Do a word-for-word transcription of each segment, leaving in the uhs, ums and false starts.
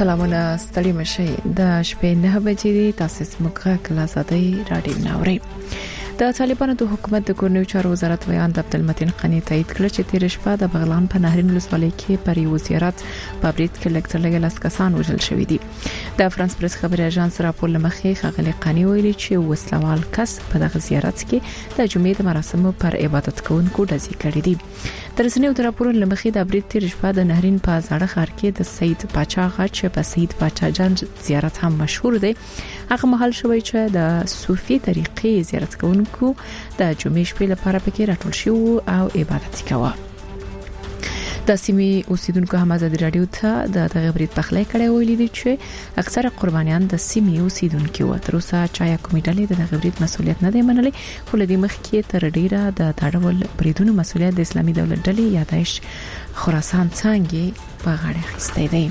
سلامونه ستړي مشي د شپې نه بجې دي تاسو سمګه کلا ساتي رادیو ناوري د طالبانو د حکومت د کورنیو چارو وزارت ویان د عبدالمتین قنی تایید کړ چې تیر شپه د بغلان په نهرین ولسوالۍ کې پر یو زیارت په بریټ کې لکټرلګ لاس کسان وژل شوې دي د فرانس پریس خبري اژانس راپور لمخې خغلی قنی ویلي چې وسلوال کس په دغه زیارت کې د جمعې د مراسمو پر عبادت کوونکو ډزې کړې دي تر اوسه د راپور لمخې د بریټ تیر شپه د نهرین په زړه ښار کې د سید پاچا غچ په سید پاچا جان زیارت هم مشهور دی هغه محل شوی چې د صوفي طریقې زیارت کوونکو کو د جمعې شپې لپاره پکې راټول شو او عبادت کوي د سیمې اوسیدونکو هم ازادي رادیو ته د تغبرید پخلی کړي ویلي دي چې اکثره قربانیان د سیمې اوسیدونکو و تر اوسه چا کومې ډلې د تغبرید مسولیت نه دی منلي خو لدی مخ کې تر ډیره د تاړول بریدونو مسولیت د اسلامي دولت ډلې یادایش خراسان څنګه په غاړه اخیسته دی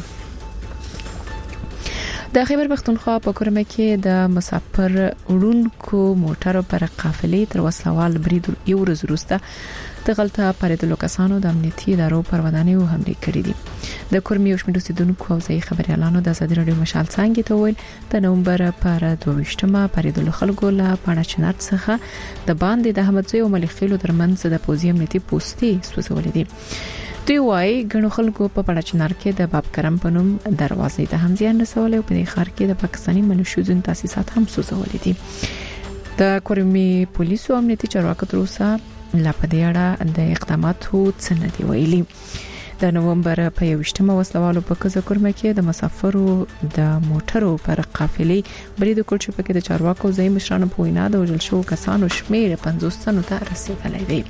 د خیبر پختونخوا په کورمه کې د مسافر وړونکو موټرو پر قافلې تر وسوال برید یو ورځ وروسته د غلطه پریدلو کسانو د امنیتي ادارو پر ودانیو حمله کړې دي د کورمي او شمېر اوسیدونکو او ځای خبريالانو د ازادي رادیو مشال څنګه ته ویل د نومبر پر دوه ویشتمه پریدلو خلکو له پاڼه چنار څخه د باندې د احمد زوی او ملک خیلو ترمنځ د پوزي امنیتي پوسټي سوځولې دي دوی وايي غنو خلکو په پړچنار کې د باب کرم پنوم دروازې ته هم ځان رسول او په ښار کې د پاکستاني منشو ځین تاسیسات هم سوځولې دي د کورمي پولیسو امنیتي چارواکو تر اوسه لا په دې اړه د اقداماتو څه نه دی ویلي د نومبر په یوشتمه وسلوالو په کزه کورمه کې د مسافرو د موټرو پر قافلې برید کول چې په کې د چارواکو ځای مشرانو په وینا د وژل شو کسانو شمیر پنځوس تنو ته رسیدلی دی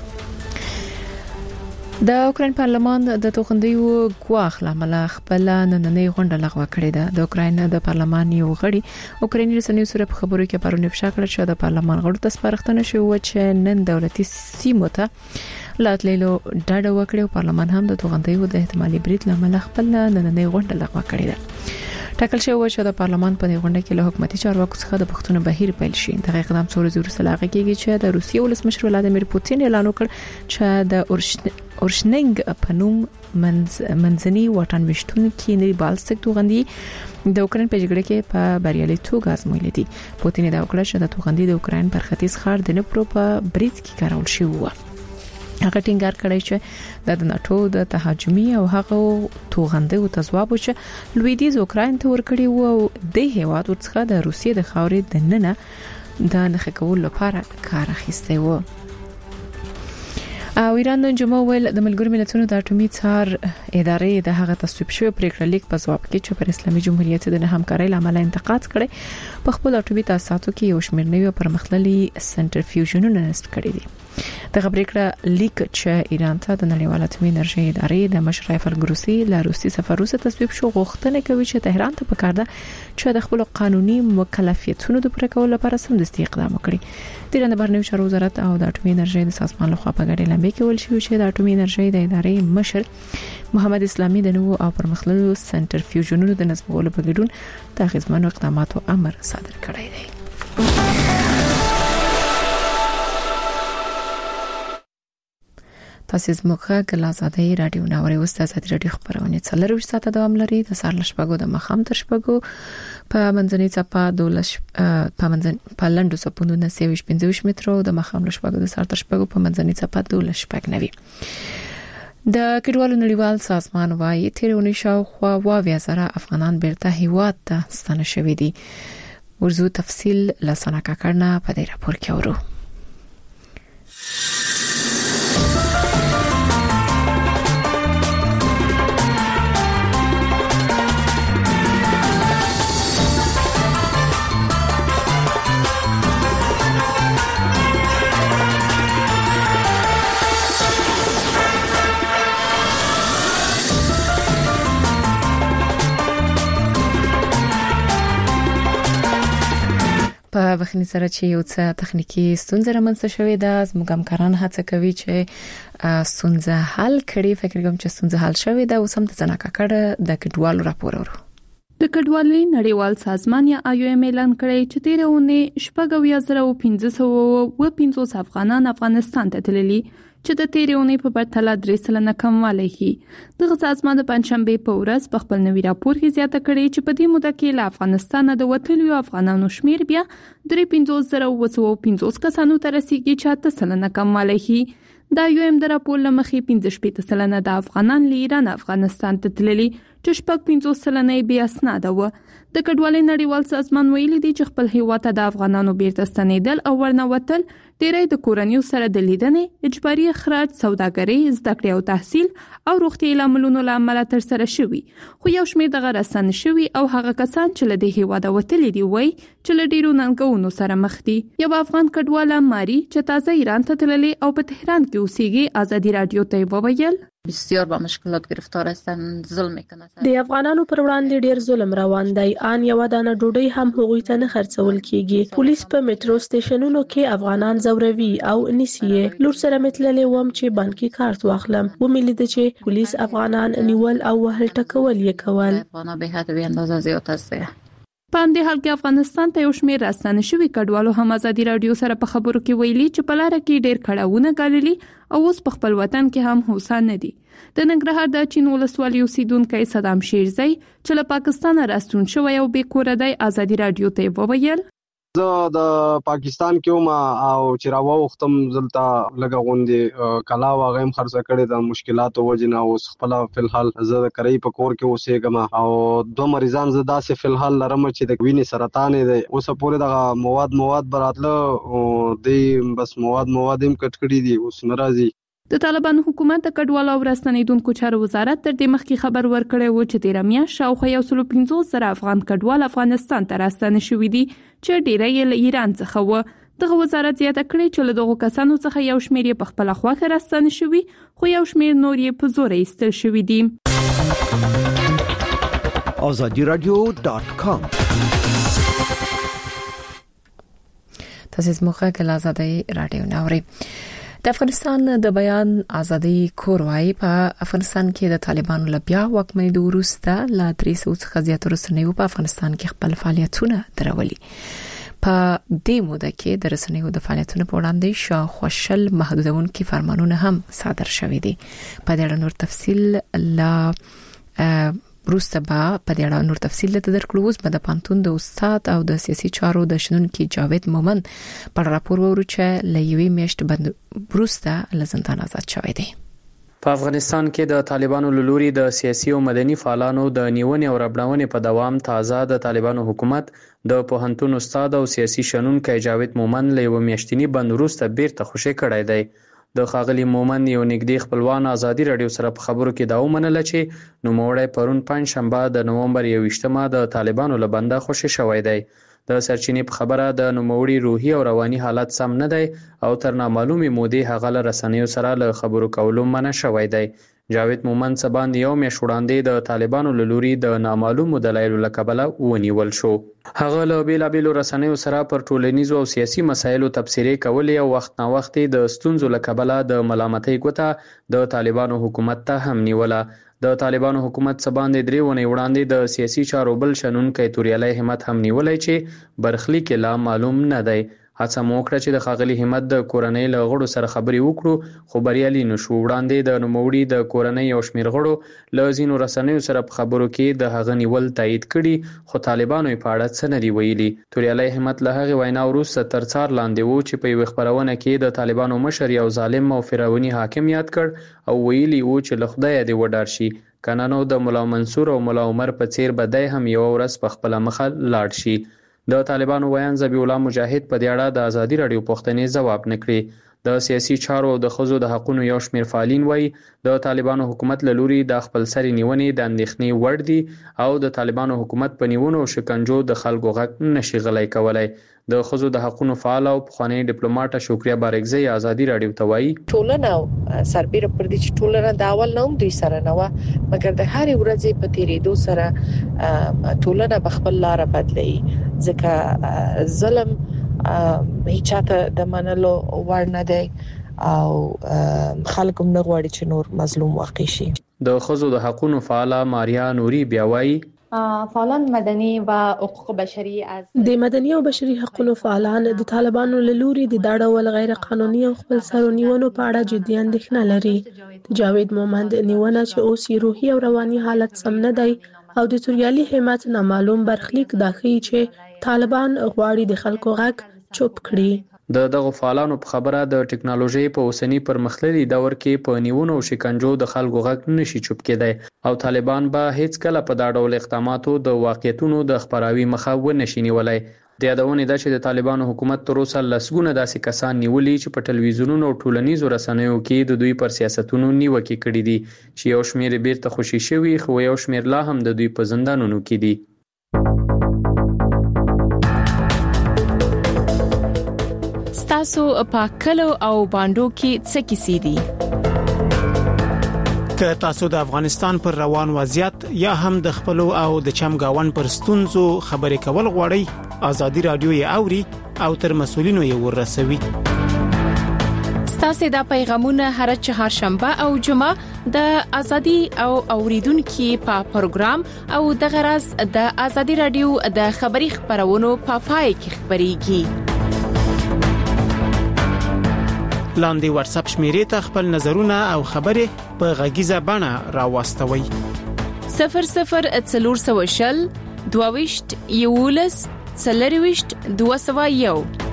د اوکرين پارلمان د توخندیو غواخ لامل خپل نننۍ غونډه لغوه کړې ده د اوکرين د پارلمان یو غړي اوکريني رسنیو سره په خبرو کې پرونه افشا کړ چې د پارلمان غړو ته سپارښتنه شوې چې نن دولتي سیمو ته لاتلیلو ډاډه وکړي او پارلمان هم د توخندیو د احتمالي برید لامل خپل نننۍ غونډه لغوه کړې ده ټاکل شوی چې د پارلمان په غونډه کې له حکومتي چارواکو څخه د پښتون بهیر پیل شي د اقدام څو ورځې وروسته لاغه کېږي چې د روسیې ولسمشر ولادیمیر پوتین اعلان وکړ چې د اورشننګ په نوم منځ منځني واټن وشتونکو نری بالستیک توغندي د اوکرين په جګړه کې په بریالي توګه ازمویل دي پوتین دا وکړه چې د توغندي د اوکرين پر ختیځ ښار د نپرو په برید کې کارول شوی و هغه ټینګار کړی چې د ناتو د تهاجمي او هغه توغندي او تزواب چې لویدیز اوکرين ته ورکړي وو د هیواد ورڅخه د روسیې د خاورې د ننه د نخښه کول لپاره کار اخیسته وو او ایران نن جمعه ویل د ملګرو ملتونو د اټومي څار ادارې د هغه تصویب شوی پریکړه لیک په ځواب کې چې پر اسلامي جمهوریت د نه همکارۍ لامل انتقاد کړي په خپل اټومي تاسیساتو کې یو شمېر نوي پرمختللي سنټرفیوژنونه نصب کړي دي د خبرېکړه لیک چې ایران ته د نړیوال اټومي انرژي ادارې د مشر ایفل ګروسی له روسي سفر وروسته تصویب شو غوښتنه کوي چې تهران ته پکار ده چې د خپل قانوني مکلفیتونو د پوره کولو لپاره سمدستي اقدام وکړي د ایران د بهرنیو چارو وزارت او د اټومي انرژي د سازمان لخوا په ګډه لمبي کې ول شو چې د اټومي انرژي د ادارې مشر محمد اسلامي د نوو او پرمختللو سنټرفیوژنونو د نصبولو په ګډون د غزمنو اقداماتو امر صادر کړی دی تاسو زموږه کله آزادۍ رادیو ناوري وسته آزادۍ رادیو خبرونه څلور ساعته دوام لري د سار لشپګو د مخام تر شپګو په منځنۍ چپا دولش په منځن په لندو سپوندو نه سیوش پنځوش مترو د مخام لشپګو د سار تر شپګو په منځنۍ چپا دولش شپګ نوي د کډوالو نړیوال سازمان وايي تیرونی شاوخوا واویا زره افغانان بیرته هیواد ته ستنه شوي دي ورزو تفصیل لسانه کاکړنا په دې راپور کې ورو په وخت سره چې یو څه تخنیکی ستونزې رامنځته شوې ده زموږ همکاران هڅه کوي چې ستونزه حل کړي فکر کوم چې ستونزه حل شوې ده اوس هم د ځناکا کړه د کډوالو راپور ورو د کډوالۍ نړیوال سازمان یا آی او ایم اعلان کړی چې تیرونه شپږ اویا زره او پنځه سوه او پنځوس افغانان افغانستان ته تللي چې د تیرې اونۍ په پرتله درې سلنه کموالی ښيي. دغه سازمان د پنځشنبې په ورځ په خپل نوي راپور کې زیاته کړې چې په دې موده کې له افغانستانه د وتلیو افغانانو شمیر بیا درې پنځوس زره اوه سوه پنځوس کسانو ته رسیږي چې اته سلنه کموالی ښيي. دا یو ایم د راپور له مخې پنځه شپېته سلنه د افغانان له ایران افغانستان ته تللي چې شپږ پنځوس سلنه یې بې اسناده وه. د کډوالۍ نړیوال سازمان ویلي دی چې خپل هیواد ته د افغانانو بیرته ستنېدل او ورنوتل ډېری د کورنیو سره د لیدنې، اجباري اخراج، سوداګرۍ، زده کړې او تحصیل او روغتیايي لاملونو له امله ترسره شوي. خو یو شمېر دغه راستانه شوي او هغه کسان چې له دې هیواده وتلي دي وایي چې له ډېرو ننګونو سره مخ دي. یو افغان کډواله ماري چې تازه ایران ته تللې او په تهران کې اوسېږي ازادي رادیو ته وویل بسیار با مشکلات گرفتار هستن، ظلم میکنن. د افغانانو پر وړاندې ډیر ظلم روان دی. ان یو دانه ډوډۍ هم هغوی ته نه خرڅول کیږي. پولیس په میټرو سټیشنونو کې افغانان زوروي او نیسي. لور سره متللې وم چې بانکي کارت واخلم، و مې لید چې پولیس افغانان نیول او وهل ټکول یې کول. افغانان به حد بی اندازه زیات است. په همدې حال کې افغانستان ته یو شمېر راستانه شوي کډوالو هم ازادي رادیو سره په خبرو کې ویلي چې په لاره کې ډېر کړاوونه ګاللي او اوس په خپل وطن کې هم هوسا نه دي. د ننګرهار د چین ولسوالۍ اوسیدونکی صدام شیرزی چې له پاکستانه راستون شوی او بې کوره دی ازادي رادیو ته وویل زه د پاکستان کې وم او چې راوختم دلته لږه غوندې کلا واغیم خرڅ کړې د مشکلاتو وجنه اوس خپل فلحال زه د کرای په کور کې اوسېږم او دوه مریضان زه داسې فلحال لرم چې د وینې سرطان دی. اوس پورې د مواد مواد براتله دی بس مواد مواد هم کټ کړی دي اوس ناراضي. د طالبانو حکومت د کډوالو او راستنېدونکو چارو وزارت تر دې مخکې خبر ورکړی و چې تېره میاشت شاوخوا یو سل پنځوس زره افغان کډوال افغانستان ته راستانه شوي دي چې ډېری یې له ایران څخه و. دغه وزارت زیاته کړې چې له دغو کسانو څخه یو شمېر یې په خپله خوښه راستانه شوي خو یو شمېر نور یې په زوره ایستل شوي دي. آزادی رادیو دات کام تاسو موخه کله آزادی رادیو ناوري. د افغانستان د بیان ازادي کوروای په افغانستان کې د طالبانو لبیا واکمنۍ وروسته لا درې سوه څخه زیات رسنیو په افغانستان کې خپل فعالیتونه درولي. په دې موده کې د رسنیو د فعالیتونو په وړاندې شاوخوا شل محدودونکي فرمانونه هم صادر شوي دي. په دې اړه نور تفصیل لا وروسته به په دې اړه نور تفصیل ته درکړو. اوس به د پانتون د استاد او د سیاسي چارو د شنونکي جاوید مومن پر راپور وورو چې له یوې میاشتې بند وروسته له زندان آزاد شوی دی. په افغانستان کې د طالبانو له لوري د سیاسي او مدني فعالانو د نیونې او ربړونې په دوام تازه د طالبانو حکومت د پوهنتون استاد او سیاسي شنونکي جاوید مومن له یو میاشتنی بند وروسته بیرته خوشی کړی دی. د خاغلی مومن یو نږدې خپلوان ازادي رادیو سره په خبرو کې دا ومنله چې نوموړی پرون پنځ شنبه د نومبر یوویشتمه د طالبانو له بنده خوشی شوی دی. د سرچینې په خبره د نوموړي روحي او رواني حالت سم نه دی او تر نامعلومې مودې هغه له رسنیو سره له خبرو کولو منع شوی دی. جاوید مومن سباند یو میاشت وړاندې د طالبانو له لوري د نامعلومو دلایلو له کبله ونیول شو. هغه له بیلابیلو رسنیو سره پر ټولنیزو او سیاسي مسایلو تبصرې کولې او وخت نا وخت د ستونزو له کبله د ملامتۍ ګوته د طالبانو حکومت ته هم نیوله. د طالبانو حکومت سباند درې ونې وړاندې د سیاسي چارو بل شنونکی توریالی همت هم نیولای چې برخلیک لا معلوم نه دی. هڅه مو وکړه چې د خاغلی همت د کورنۍ له غړو سره خبرې وکړو خو بریالي نشو. وړاندې د نوموړي د کورنۍ او شمېر غړو له ځینو رسنیو سره په خبرو کې د هغه نیول تایید کړي خو طالبانو یې په اړه څه نه دي ویلي. توریالی همت له هغې وینا وروسته تر څار لاندې و چې په یوې خپرونه کې د طالبانو مشر یو ظالم او فرعوني حاکم یاد کړ او ویلي و چې له خدایه دې وډار شي کنه نو د ملا منصور او ملا عمر په څیر به دی هم یوه ورځ په خپله مخه لاړ شي. د طالبانو ویان ذبیح الله مجاهد په دې اړه د ازادي رادیو پوښتنې ځواب نه کړي. د سیاسي چارو او د ښځو د حقونو یو شمېر فعالین وایي د طالبانو حکومت له لوري د خپل سرې نیونې د اندېښنې وړ دي او د طالبانو حکومت په نیونو او شکنجو د خلکو غږ نشي غلی کولی. د ښځو د حقونو فعال او پخوانی ډیپلوماټ شکریا بارګزی ازادي رادیو ته وایي ټولنه سربېره پر دې چې ټولنه د اول نه هم دوی سره نه وه مګر د هرې ورځې په تېرېدو سره ټولنه په خپل لاره بدلوي ځکه ظلم هیڅ چاته د منلو وړ نه دی او خلک هم نه غواړي چې نور مظلوم واقع شي. د ښځو د حقونو فعاله ماریا نوري بیا وایي فعالان مدني و حقوق بشري از د مدني او بشري حقوقو فعالان د طالبانو له لوري د دا ډول غیر قانوني او خپل سرونیونو په اړه جدي اندېښنه لري. جاوید مومند نیونه چې اوس یې روحي او رواني حالت سم نه دی او د توریالي همت نامعلوم برخلیک دا ښیي چې طالبان غواړي د خلکو غږ چوپ کړي. د دغه فعالانو په خبره د ټکنالوژي په اوسنی پرمختللي دور کې په نیونو او شکنجو د خلکو غږ نشي چوپ کېدای او طالبان به هیڅ کله په دا ډول اقداماتو د واقعیتونو د خبراوي مخه ونشي نیولای. د یادونه ده چې د طالبانو حکومت تر اوسه لسګونه داسې کسان نیولي چې په ټلویزیونونو او ټولنیزو رسنیو کې د دوی پر سیاستونو نیوکې کړې دي چې یو شمېر بیرته خوشي شوي خو یو شمېر لا هم د دوی په زندانونو کې دي. تاسو په کلو او باندو کې څه کیسې دي؟ که تاسو د افغانستان پر روان وضعیت یا هم د خپل او د چمګاون پر ستونزو خبرې کول غواړئ، ازادي رادیو یې اوري او تر مسولینو یې ورسوي. ستاسو د پیغامونه هر چهارشنبه او جمعه د ازادي او اوریدونکو په پروګرام او د غرض د ازادي رادیو د خبري خبرونو په پای کې خبريږي. لاندې واتس اپ شمیرې ته خپل نظرونه او خبرې په غږیزه بڼه راوستوي. صفر صفر څلور سوه شل دوه یولس څلرويشت دوه سوه یو.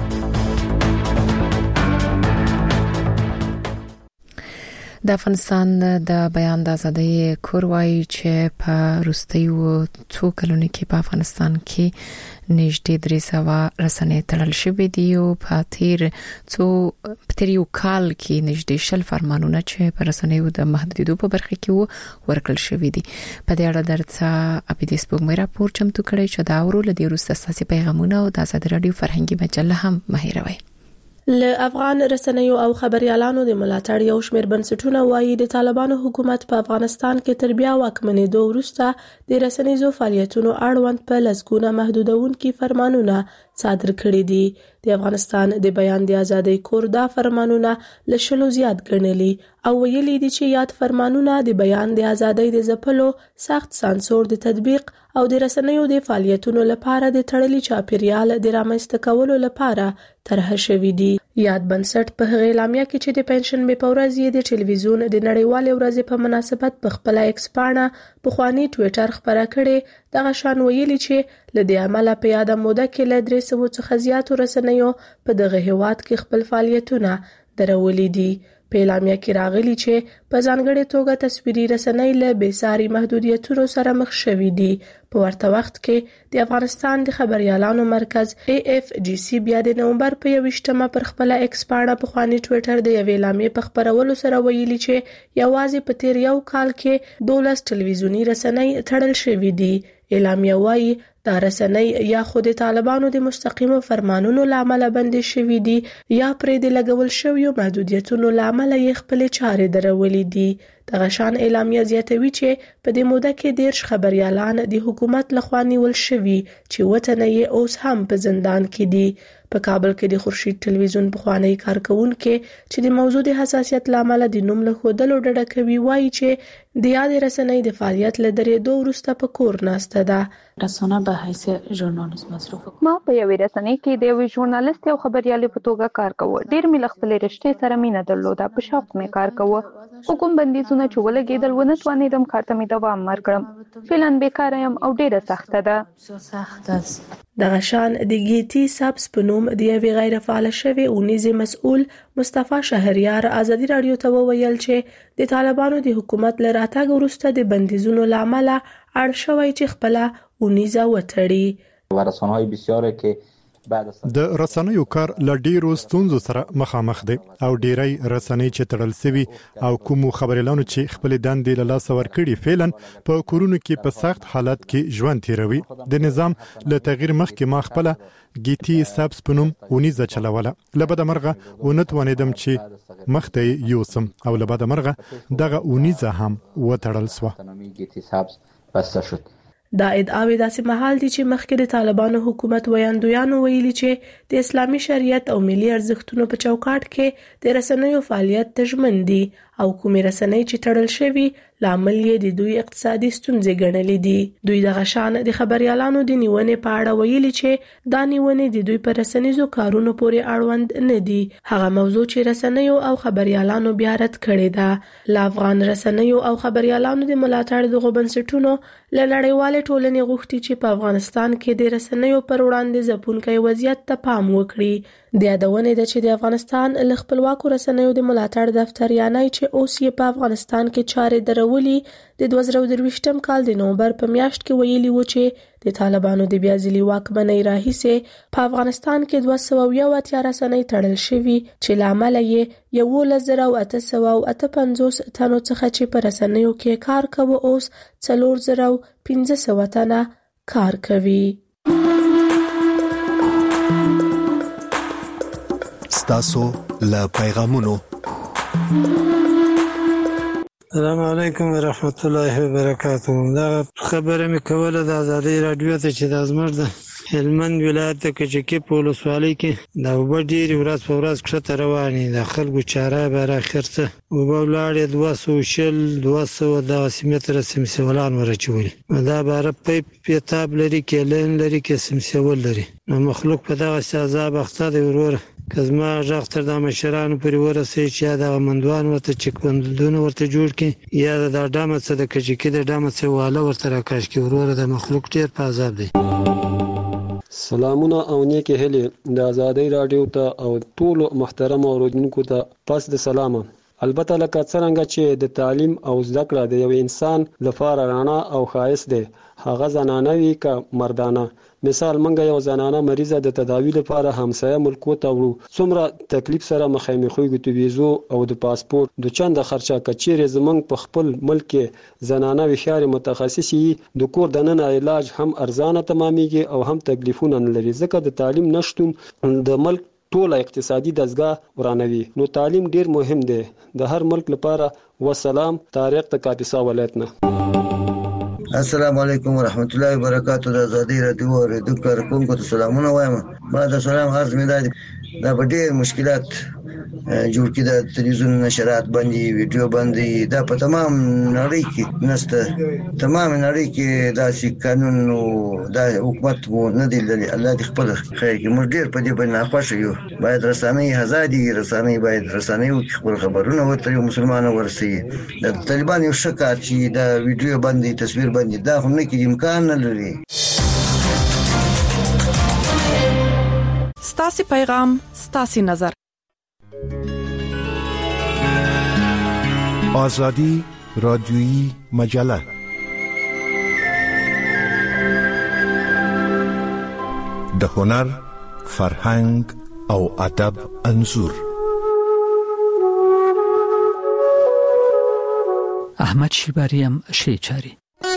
د افغانستان د بیان د ازادۍ کور وایي چې په روستیو څو کلونو کې په افغانستان کې نږدې درې سوه رسنۍ تړل شوې دي او په تیر څو په تیر یو کال کې نږدې شل فرمانونه چې په رسنیو د محدودیتو په برخه کې وو ورکړل شوې دي. په دې اړه درته ابي سپوږمۍ راپور چمتو کړی چې دا ورو لدی روسته ساسي پیغامونه او د ازادي رادیو فرهنګي مجله هم مهیروي. له افغان رسنیو او خبريالانو د ملاتړ یو شمېر بنسټونه وایي د طالبانو حکومت په افغانستان کې تر بیا واکمنېدو وروسته د رسنیزو فعالیتونو اړوند په لسګونه محدودونکي فرمانونه صادر کړي دي. د افغانستان د بیان د ازادۍ کور دا فرمانونه له شلو زیات ګڼلي او ویلي دي چې یاد فرمانونه د بیان د ازادۍ د ځپلو سخت سانسور د تطبیق او د رسنیو د فعالیتونو لپاره د تړلي چاپیریال د رامنځته کولو لپاره طرح شوي دي. یاد بنسټ په هغه اعلامیه کې چې د پنځشنبه په ورځ یې د ټلویزیون د نړیوالې ورځې په مناسبت په خپل ایکس پاڼه په خواني ټوئیټر خبره کړې دغه شان ویلي چې لدې عمله په یاده موده کې له درې سوو څخه زیاتو رسنیو په دغه هیواد کې خپل فعالیتونه درولي دي. په اعلامیه کې راغلي چې په ځانګړې توګه تصویري رسنۍ له بېساري محدودیتونو سره مخ شوي دي. په ورته وخت کې د افغانستان د خبريالانو مرکز ای اف جی سی بیا د نومبر په یوویشتمه پر خپل ایکس پاڼه په خواني ټوئیټر د یوې اعلامیې په خبرولو سره ویلي چې یوازې په تیر یو کال کې دولس ټلویزیونی رسنۍ تړل شوې دي. اعلامیه وایي دا رسنۍ یا خود طالبانو د مستقیمو فرمانونو لامل بندي شوې دي یا پرې د لګول شویو محدودیتونو لامل یې خپل چارې درولې دي. دغه شان اعلامیه زیاتوي چې په دې موده کې دیرش خبريالان د حکومت لخوا نیول شوي چې وطن یې اوس هم په زندان کې دي. په کابل کې د خورشید ټلویزیون بخوانی کارکونکو چې د موضوع د حساسیت لامل د نوم له خودلو ډډه کوي وایي چې د یاد رسنۍ د فعالیت له درې دوه وروسته په کور ناسته ده. رسنه به حیث ژورنالیست مصرف ما په یوې رسنۍ کې د یوې ژورنالیست او خبريالې په توګه کار کوه. ډېر مې خپل رشتې سره مینه درلوده، په شوق مې کار کوه. حکومت بندیزونه چې ولګېدل ونه توانېدم کار ته مې دوام ورکړم. فعلاً بیکاره یم او ډېره سخته ده. سخت است. دغه شان د ګیتی سبس په نوم د یوې غیر فعال شوی اونیزه مسؤل مصطفی شهریار ازادي رادیو ته وویل چې د طالبانو د حکومت له راتګ وروسته د بندیزونو لامل اړ شوی چې خپل اونیزه وتړي. ورسانه‌های بسیاری که د رسنیو کار ل ډیرو ستونزو سره مخامخ دي او ډیری رسنۍ چې تړل سوي او کوم خبريالانو چې خپل دندې له لاس ورکړي فعلا په کورونو کې په سخت حالت کې ژوند تیروي. د نظام له تغییر مخکې ما خپل ګیتی سبس پنوم اونیزه چلوله. لبد مرغه ونت ونیدم چې مخته یوسم او لبد مرغه دغه اونیزه هم وتړل سو. ګیتی سبس بس شد. دا ادعاوې داسې مهال دي چې مخکې د طالبانو حکومت ویاندویانو ویلي چې د اسلامي شریعت او ملي ارزښتونو په چوکاټ کې د رسنیو فعالیت تضمین دي او کومې رسنۍ چې تړل شوي لامل یې د دوی اقتصادي ستونزې ګڼلې دي. دوی د غشان د خبريالانو د نیونې په اړه ویلي چې دا نیونې د دوی پر رسنیزو کارونو پورې اړوند نه دي. هغه موضوع چې رسنیو او خبريالانو بیا رد کړې ده. ل افغان رسنیو او خبريالانو د ملاتړ د غوبنسټونو له نړیوال ټولنې غوښتي چې په افغانستان کې د رسنیو پر وړاندې ځپونکي وضعیت ته پام وکړي. د یادونه ده چې د افغانستان ل خپلواکو رسنیو د ملاتړ دفتر یانای چې اوس یې په افغانستان کې چارې درولي د دوه زره درویشتم کال د نومبر په میاشت کې ویلي و چې د طالبانو د بیا ځلي واکمنۍ راهیسې په افغانستان کې دوه سوه یو اتیا رسنۍ تړل شوي چې لامل یې یولس زره اته سوه اته پنځوس تنو څخه چې په رسنیو کې کار کوي اوس څلور زره پنځه سوه تنه کار کوي. ستاسو له پیغامونو. السلام علیکم ورحمت الله وبرکاته. دا خبره مې کوله د ازادي رادیو ته چې د زمر د هلمند ولایت د کچکی په ولسوالۍ کې دا وبا ډېرې ورځ په ورځ کښته روانې د خلکو چاره به راخر څه وبا ولاړې دوه سوه شل دوه سوه دغسې متره سمسیولان ورچولي. دا باره پیپ پیتاب لري کیلین لري کې سمسیول لري. نو مخلوق په دغسې عذاب اخته دی. وروره که زما غږ تر دا مشرانو پورې ورسوي چې یا دغه مندوان ورته چکبندونه ورته جوړ کړي یا د دا ډمه څه د کجکي د ډمه څه واله ورته راکش کړي. وروره د مخلوق ډېر په عذاب دی. سلامونه او نیکې هیلې د ازادۍ راډیو ته او ټولو محترم اوریدونکو ته پس د سلامه. البته لکه څرنګه چې د تعلیم او زده کړه د یو انسان لپاره رڼا او ښایست دی، هغه زنانه وي که مردانه. مثال منګه یو زنانه مریضه د تداوی لپاره همسایه ملکو ته وړو، څومره تکلیف سره مخامخ کېږو د ویزو او د پاسپورت د چنده خرچه. کچېرې زمونږ په خپل ملک کې زنانه وښیارې متخصص یي، د کور دننه علاج هم ارزانه تمامیږي او هم تکلیفونه نه لري، ځکه د تعلیم نشتون د ملک ټوله اقتصادي دستګاه ورانوي. نو تعلیم ډیر مهم دی د هر ملک لپاره. وسلام، طارق د کاپیسا ولایت نه. السلام علیکم ورحمت الله وبرکاتہ. د ازادي رادیو اوریدونکو کارکونکو ته سلامونه وایم. بعد سلام عرض مې ده دا په ډېر مشکلات جوړ کړي د تلویزیون نشرات باندې ویډیو باندې دا په تمام نړۍ کې نسته. تمام نړۍ کې دا چې قانون او دا حکومت وو نه دی لري. الله دې خپل خیر کې موږ ډېر په دې باندې ناخوښ یو. باید رسنۍ آزادي رسنۍ باید رسنۍ خپل خبرونه ورته یو مسلمان ورسي. د طالبان یو شکایت چې دا ویډیو باندې تصویر باندې دا هم نه کې امکان نه لري. ستاسو پیغام ستاسو نظر. آزادی رادیویی مجله. د هنر، فرهنګ او ادب انځور. احمد شیباریم شیچاری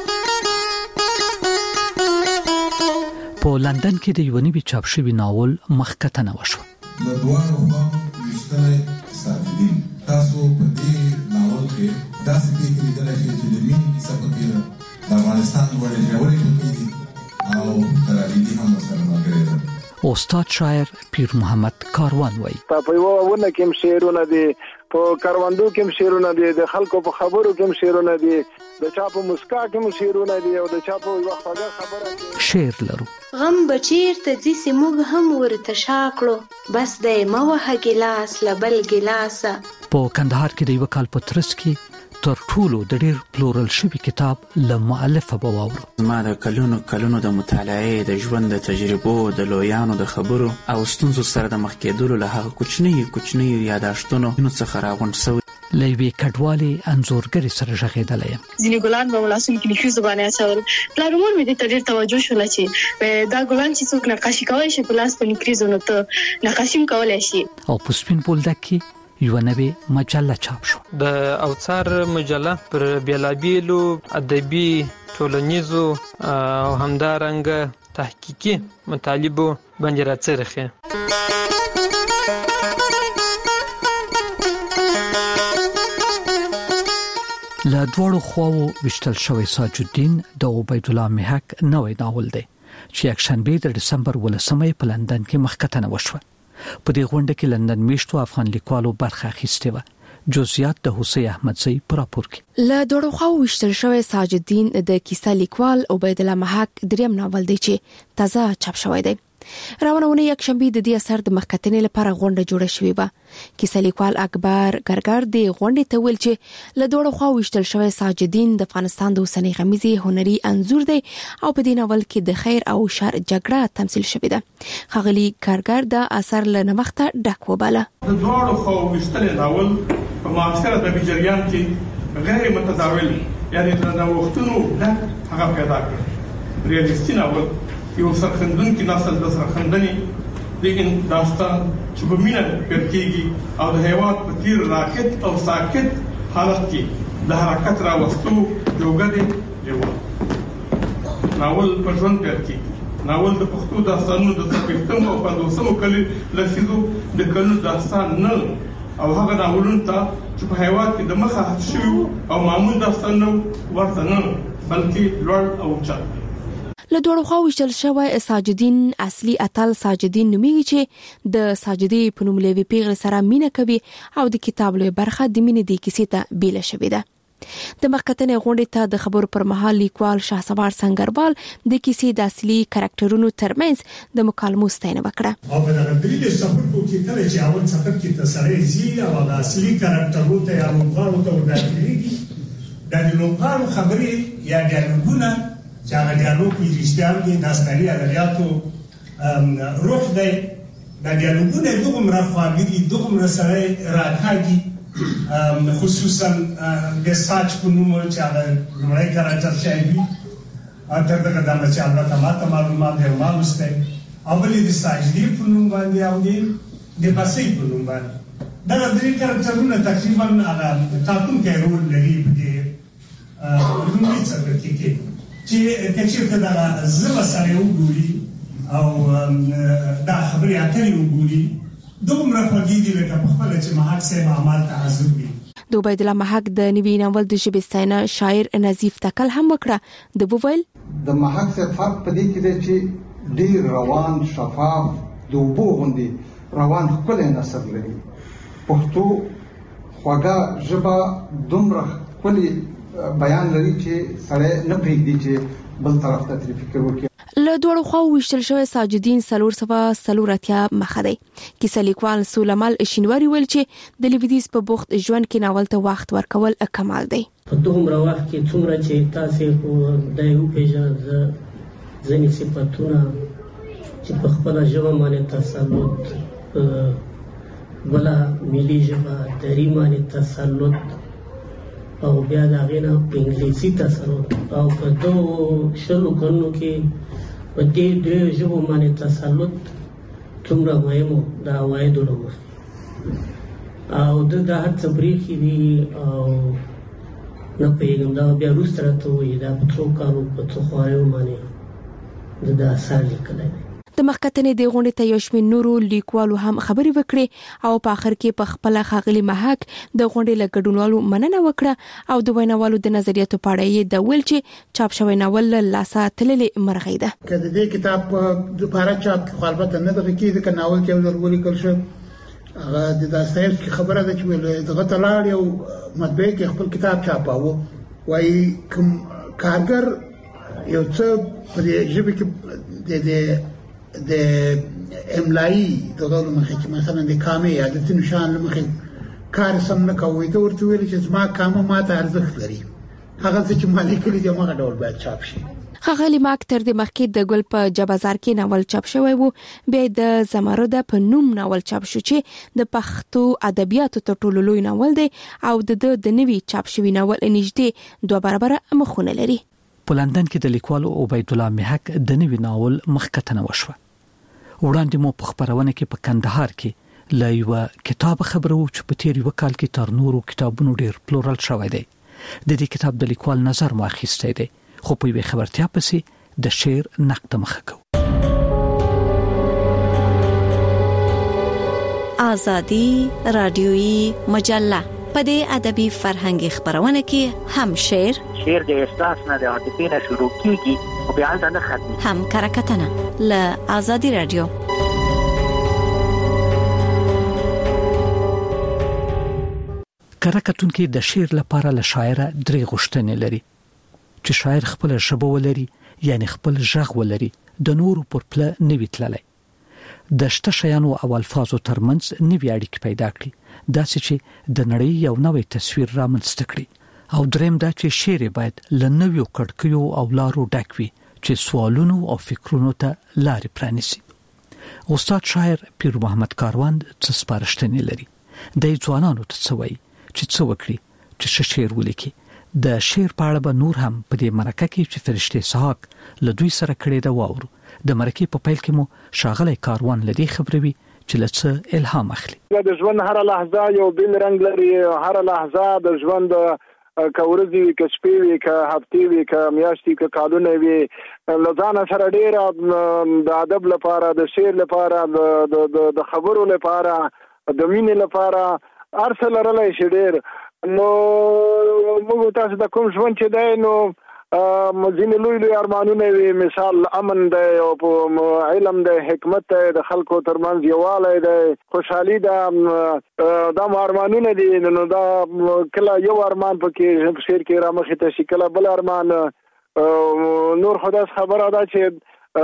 په لندن کې د یو نوي چاپ شوی ناول مخکتنه وشو. د دوه مشترک ساتلین تاسو په دې ناول کې داسې فکر درلودل چې د مين کیسه پکې د افغانستان ورې ژورې پکې دي او تراژیدي هم سره راغلي ده. استاد شاعر پیر محمد کاروان وایي په یو ونه کې شعرونه دي، په کاروندو کې شعرونه دي، د خلکو په خبرو کې شعرونه دي، د چا په مسکا کې شعرونه دي او د چا په یو خبره خبره شعر لرو. غم بچیر ته دې سیموږ هم ورته شاکړو بس د موه ګلاس لبل ګلاسه. په کندهار کې د یو کال په ترڅ کې تر ټولو د ډېر پلورل شوی کتاب له مؤلفه بواورو. ما د کلونو کلونو د مطالعې، د ژوند د تجربو، د لویانو د خبرو او ستونزو سره د مخ کېدلو له هغه کوچنی کوچنی یاداشتونو نو څخه راغونډ شوی. لوی کډوالي انزورګری سره ژغېدلې یم. ځینې ګلان به ولاسون کې نخي زبانه اچول. پلارمون مې د تدیر توجه شول چې دا ګلان چې څوک نقاشي کوي شي په لاس په نکریزو نو ته نقاشي کولای شي. او په سپین بولدک کې یو نوې مجله چاپ شو. د اوڅار مجله پر بیلابیلو ادبي، ټولنیزو او همدارنګه تحقیقي مطالبو باندې راڅرخه. له دوړو خواو وشتل شوی ساج الدین د عبید الله محق نوې ناول دی چې یکشنبه د دسمبر ولسمې په لندن کې مخکتنه وشوه. په دې غونډه کې لندن میشتو افغان لیکوالو برخه اخیستې و جزئیات د حسین احمدزی پر راپور کې. له دوړو خو وشتل شوی ساجدین د کیسه لیکوال عبید الله محک دریم ناول دی چې تازه چاپ شوی دی. راونونه یک شنبه د دې اثر د مخکتنې لپاره غونډه جوړه شوې و. کیسه لیکوال اکبر ګرګر د غونډې ته ویل چې له دوړو خو وشتل شوی ساجدین د افغانستان د اوسنۍ غمیزي هنري انځور دی او په دې ناول کې د خیر او شر جګړه تمثيل شوې ده. ښاغلي ګرګر د اثر له نوښت ډک وباله. د دوړو خو وشتل ناول په معاصره د جریان کې غیر متداول یعنی د وختونو ډک هغه پیدا کړ. ریالیستي ناول یو سرخندون کې نسل د سرخندنې د داستان چې په مینه پیل کېږي او د هیواد په تیر راکټ او ساکت حالت کې د حرکت راوستو یو ګډ دیوال ناول په ژوند پیل کېږي. ناول د پښتو داستانونو د څلوېښتم او پنځوسمو کلونو لسیزو د کلونو داستان نه او هغه ناولونو ته چې په هیواد کې د مخه حذف شوي او معمول داستانونه ورته نه بلکې لوړ او اوچت. له دوړو خوا وشتل شوی ساجدین اصلي اتل ساجدین نومیږي چې د ساجدې په نوم لوي پیغله سره مینه کوي او د کتاب له برخه د مینې د کیسې ته بیل شوی ده. د مخکتنې غونډې ته د خبرو پر مهال لیکوال شهسوار سنگربال د کیسې د اصلي کریکټرونو ترمنځ د مکالمو ستاینه وکړه. او په دغه درې سفر کې کله چې اول سفر کې تسری زی او د اصلي کریکټرونو ته یا لوګانو ته ورته د لوګانو خبرې یا ډیالوګونه چې هغه ډیالوګ کې رښتیا دي داستاني ادبیاتو روح دی. د ډیالوګونه دغه مرافعګي دغه مرسره راکاږي خصوصا د ساج په نوم چې هغه لوړی کاراکټر شوی او تر دغه د چې البته ماته معلومات دی مالسته او بلې د ساجدي په نوم باندې او د باسي په نوم باندې دا درې کاراکټرونه تقریبا هغه تاسو کې رول لري په لومړي څپرکي کې چې کچې دا زما سره وګوري او دا خبرې اترې وګوري دومره خوږې دي لکه په خپل چې محق صاحب عمل ته حاضر وي. د عبید الله محق د نوي ناول د ژبې ستاینه شاعر نظیف تکل هم وکړه. د بوویل د محق صاحب فرق په دې کې دی چې ډیر روان شفاف د اوبو غوندې روان ښکلی نثر لري. پښتو خوږه ژبه دومره ښکلي بیان لري چې سړی نه پرېږدي چې بل طرف ته ترې فکر وکړي. له دوړو خوا وشتل شوی ساجدین څلور سوه څلور اتیا مخه دی. کیسه لیکوال سولمال شینواری ویل چې د لویدیځ په بوخت ژوند کې ناول ته وخت ورکول کمال دی. په دومره وخت کې څومره چې تاسو خو د یو پیژنې ځینې صفتونه چې په خپله ژبه باندې تسلط بله ملي ژبه دري باندې تسلط او بیا د هغې نه په انګلیسي تسلط او په دغو شلو کلونو کې په دې دریو ژبو باندې تسلط څومره مهم و د عوایدو له مخې او ده دا هڅه پرېښي دي او نه پوهېږم دا بیا وروسته راته ووایي دا په څو کالو په څو خواریو باندې ده دا اثر لیکلی دی. د مخکتنې د غونډې ته یو شمېر نورو لیکوالو هم خبرې وکړې او په آخر کې په خپله ښاغلي محق د غونډې له ګډونوالو مننه وکړه او د ویناوالو د نظریاتو په اړه یې د ویل چې چاپ شوی ناول له لاسه تللې مرغۍ ده. که د دې کتاب دوباره چاپ خو البته نه دغه کېږي که ناول چې یو ځل ولیکل شو هغه د داستایفسکي خبره ده چې دغه ته لاړ یو مطبعې کې خپل کتاب چاپاوه وایي کوم کارګر یو څه په دې ژبې کې د د املایي دغه مخې چې مثلا د کامې یا د تنشان مخې کار سم نه کوي ته ورته ویل چې زما کامه ماته ارزښت لري هغه چې ما لیکلي دي هغه ډول باید چاپ شي. ښاغلي محق تر دې مخکې د ګل په جبازار کې ناول چاپ شوی و. بیا د زمرده په نوم ناول چاپ شو چې د پښتو ادبیاتو تر ټولو لوی ناول دی او د د نوي چاپ شوی ناول نږدې دوه برابره مخونه لري. په لندن کې د لیکوال عبید الله محق د نوي ناول مخکتنه وشوه. وړاندې مو په خبرونه کې په کندهار کې له یو کتاب خبرو چې په تیر یو کال کې تر نورو کتابونو ډیر پلورل شوی دی. د دې کتاب د لیکوال نظر مو اخیستی دی خو په یوه خبرتیا پسې د شعر نقد مخه کوو. آزادی رادیویی مجله په دې ادبي فرهنګي خبرونه کې هم شعر شعر د احساس نه د عاطفې نه شروع کیږي او بیا هلته نه ختمي هم کرکټنه له آزادی رادیو. کره کتونکي د شعر لپاره له شاعره درې غوښتنې لري چې شاعر خپل ژبه ولري، یعنی خپل ژغ ولري، د نورو پر پله نه وي تللی، د شته شیانو او الفاظو ترمنځ نوي اړیکې پیدا کړي، داسې چې د نړۍ یو نوی تصویر رامنځته کړي، او دریم دا چې شعر باید له نویو کړکیو او لارو ډک وي چې سوالونو او فکرونو ته لارې پرانیسي. استاد شاعر پیر محمد کاروان څه سپارښتنې لري؟ د ځوانانو ته څه وایي چې څه وکړي چې ښه شعر ولیکي؟ د شعر په اړه به نور هم په دې مرکه کې چې فرشته اسحاق له دوی سره کړې ده واورو. د مرکې په پیل کې مو ښاغلی کاروان له دې خبروي چې له څه الهام اخلي. د ژوند هر لحظه یو بل رنګ لري، هر لحظه د ژوند که ورځې وي، که شپې وي، که هفتې وي، که میاشتې، که کالونه وي، له ځانه سره ډېره د ادب لپاره، د شعر لپاره، د د خبرو لپاره، د مینې لپاره هر څه لرلی شي ډېر. نو موږ تاسو د کوم ژوند چې دی نو ځینې لوی لوی ارمانونه وي، مثال امن دی او علم دی، حکمت دی، د خلکو ترمنځ یووالی دی، خوشحالي ده، دا مو ارمانونه دي. نو دا کله یو ارمان پکې په شعر کې رامخې ته شي، کله بل ارمان. نور خو داسې خبره ده چې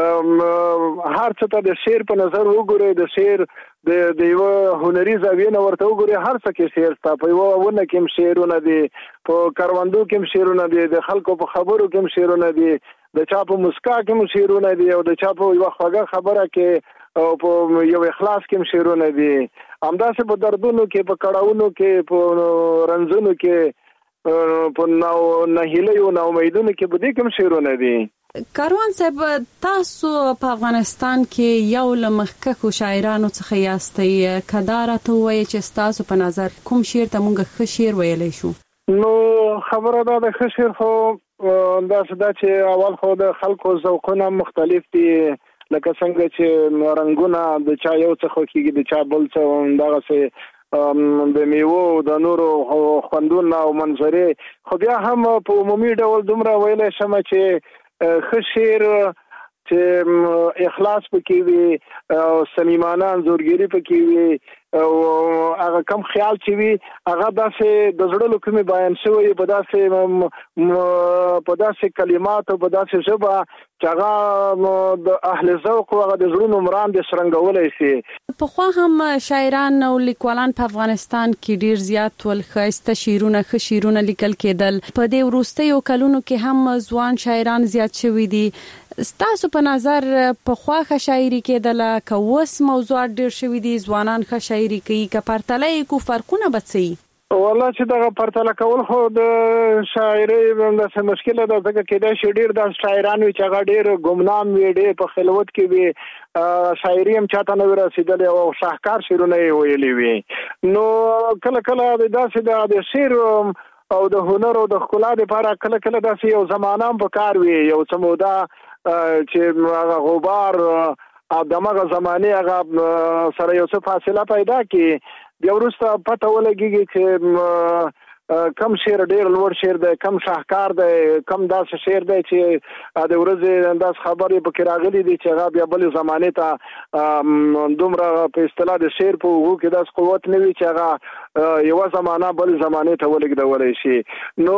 هر څه ته د شعر په نظر وګورئ، د شعر د یوه هنري زاویې نه ورته وګورئ، هر څه کې شعر شته. په یوه ونه کې هم شعرونه دي، په کروندو کې هم شعرونه دي، د خلکو په خبرو کې هم شعرونه دي، د چا په مسکا کې هم شعرونه دي، او د چا په یوه خوږه خبره کې او په یو اخلاص کې هم شعرونه دي. همداسې په دردونو کې، په کړاوونو کې، په رنځونو کې، په ناهیلیو ناامیدونو کې، په دې کې هم شعرونه دي. کاروان صاحب، تاسو په افغانستان کې یو له مخکښو شاعرانو څخه یاستئ، که دا راته ووایئ چې ستاسو په نظر کوم شعر ته موږ ښه شعر ویلی شو؟ نو خبره دا د ښه شعر خو داسې ده چې اول خو د خلکو ذوقونه مختلف دي، لکه څنګه چې رنګونه د چا یو څه خوښېږي، د چا بل څه، همدغسې د میوو د نورو خوندونه او منظرې. خو بیا هم په عمومي ډول دومره ویلی شمه چې ښه شعر چې اخلاص پکې وي او صمیمانه انځورګري پکې وي، او هغه کم خیال چې وي هغه داسې د زړه له کومې بیان شوی په داسې په داسې کلمات او په داسې ژبه چې هغه د اهل ذوق او هغه د زړونو مراندې سرنګولی شي. پخوا هم شاعران او لیکوالان په افغانستان کې ډیر زیات ول ښایسته شعرونه، ښه شعرونه لیکل کېدل. په دې وروستیو کلونو کې هم ځوان شاعران زیات شوي دي. ستاسو په نظر پخوا ښه شاعري کېدله، که اوس موضوعات ډیر شوي دي، ځوانان ښه شاعري کوي، که پرتله یې کو فرقونه به څه وي؟ والله چې دغه پرتله کول خو د شاعرۍ داسې مشکله ده، ځکه کېدای شي ډېر داسې شاعران وي چې هغه ډېر ګمنام وي، ډېر په خلوت کې وي، شاعري هم چاته نه وي رسېدلې او شاهکار شعرونه یې ویلي وي. نو کله کله داسې د شعر او د هنر او د ښکلا دپاره کله کله داسې یو زمانه هم په کار وي، یو څه موده چې هغه غبار او دمغه زمانې هغه سره یو څه فاصله پیدا کړي، بیا وروسته پته ولګېږي چې کم شعر ډېر لوړ شعر دی، کم شاهکار دی، کم داسې شعر دی چې د ورځې داسې خبرې پکې راغلي دي چې هغه بیا بلې زمانې ته دومره په اصطلاح د شعر په اوږو کې داسې قوت نه وي چې هغه یوه زمانه بلې زمانې ته ولېږدولی شي. نو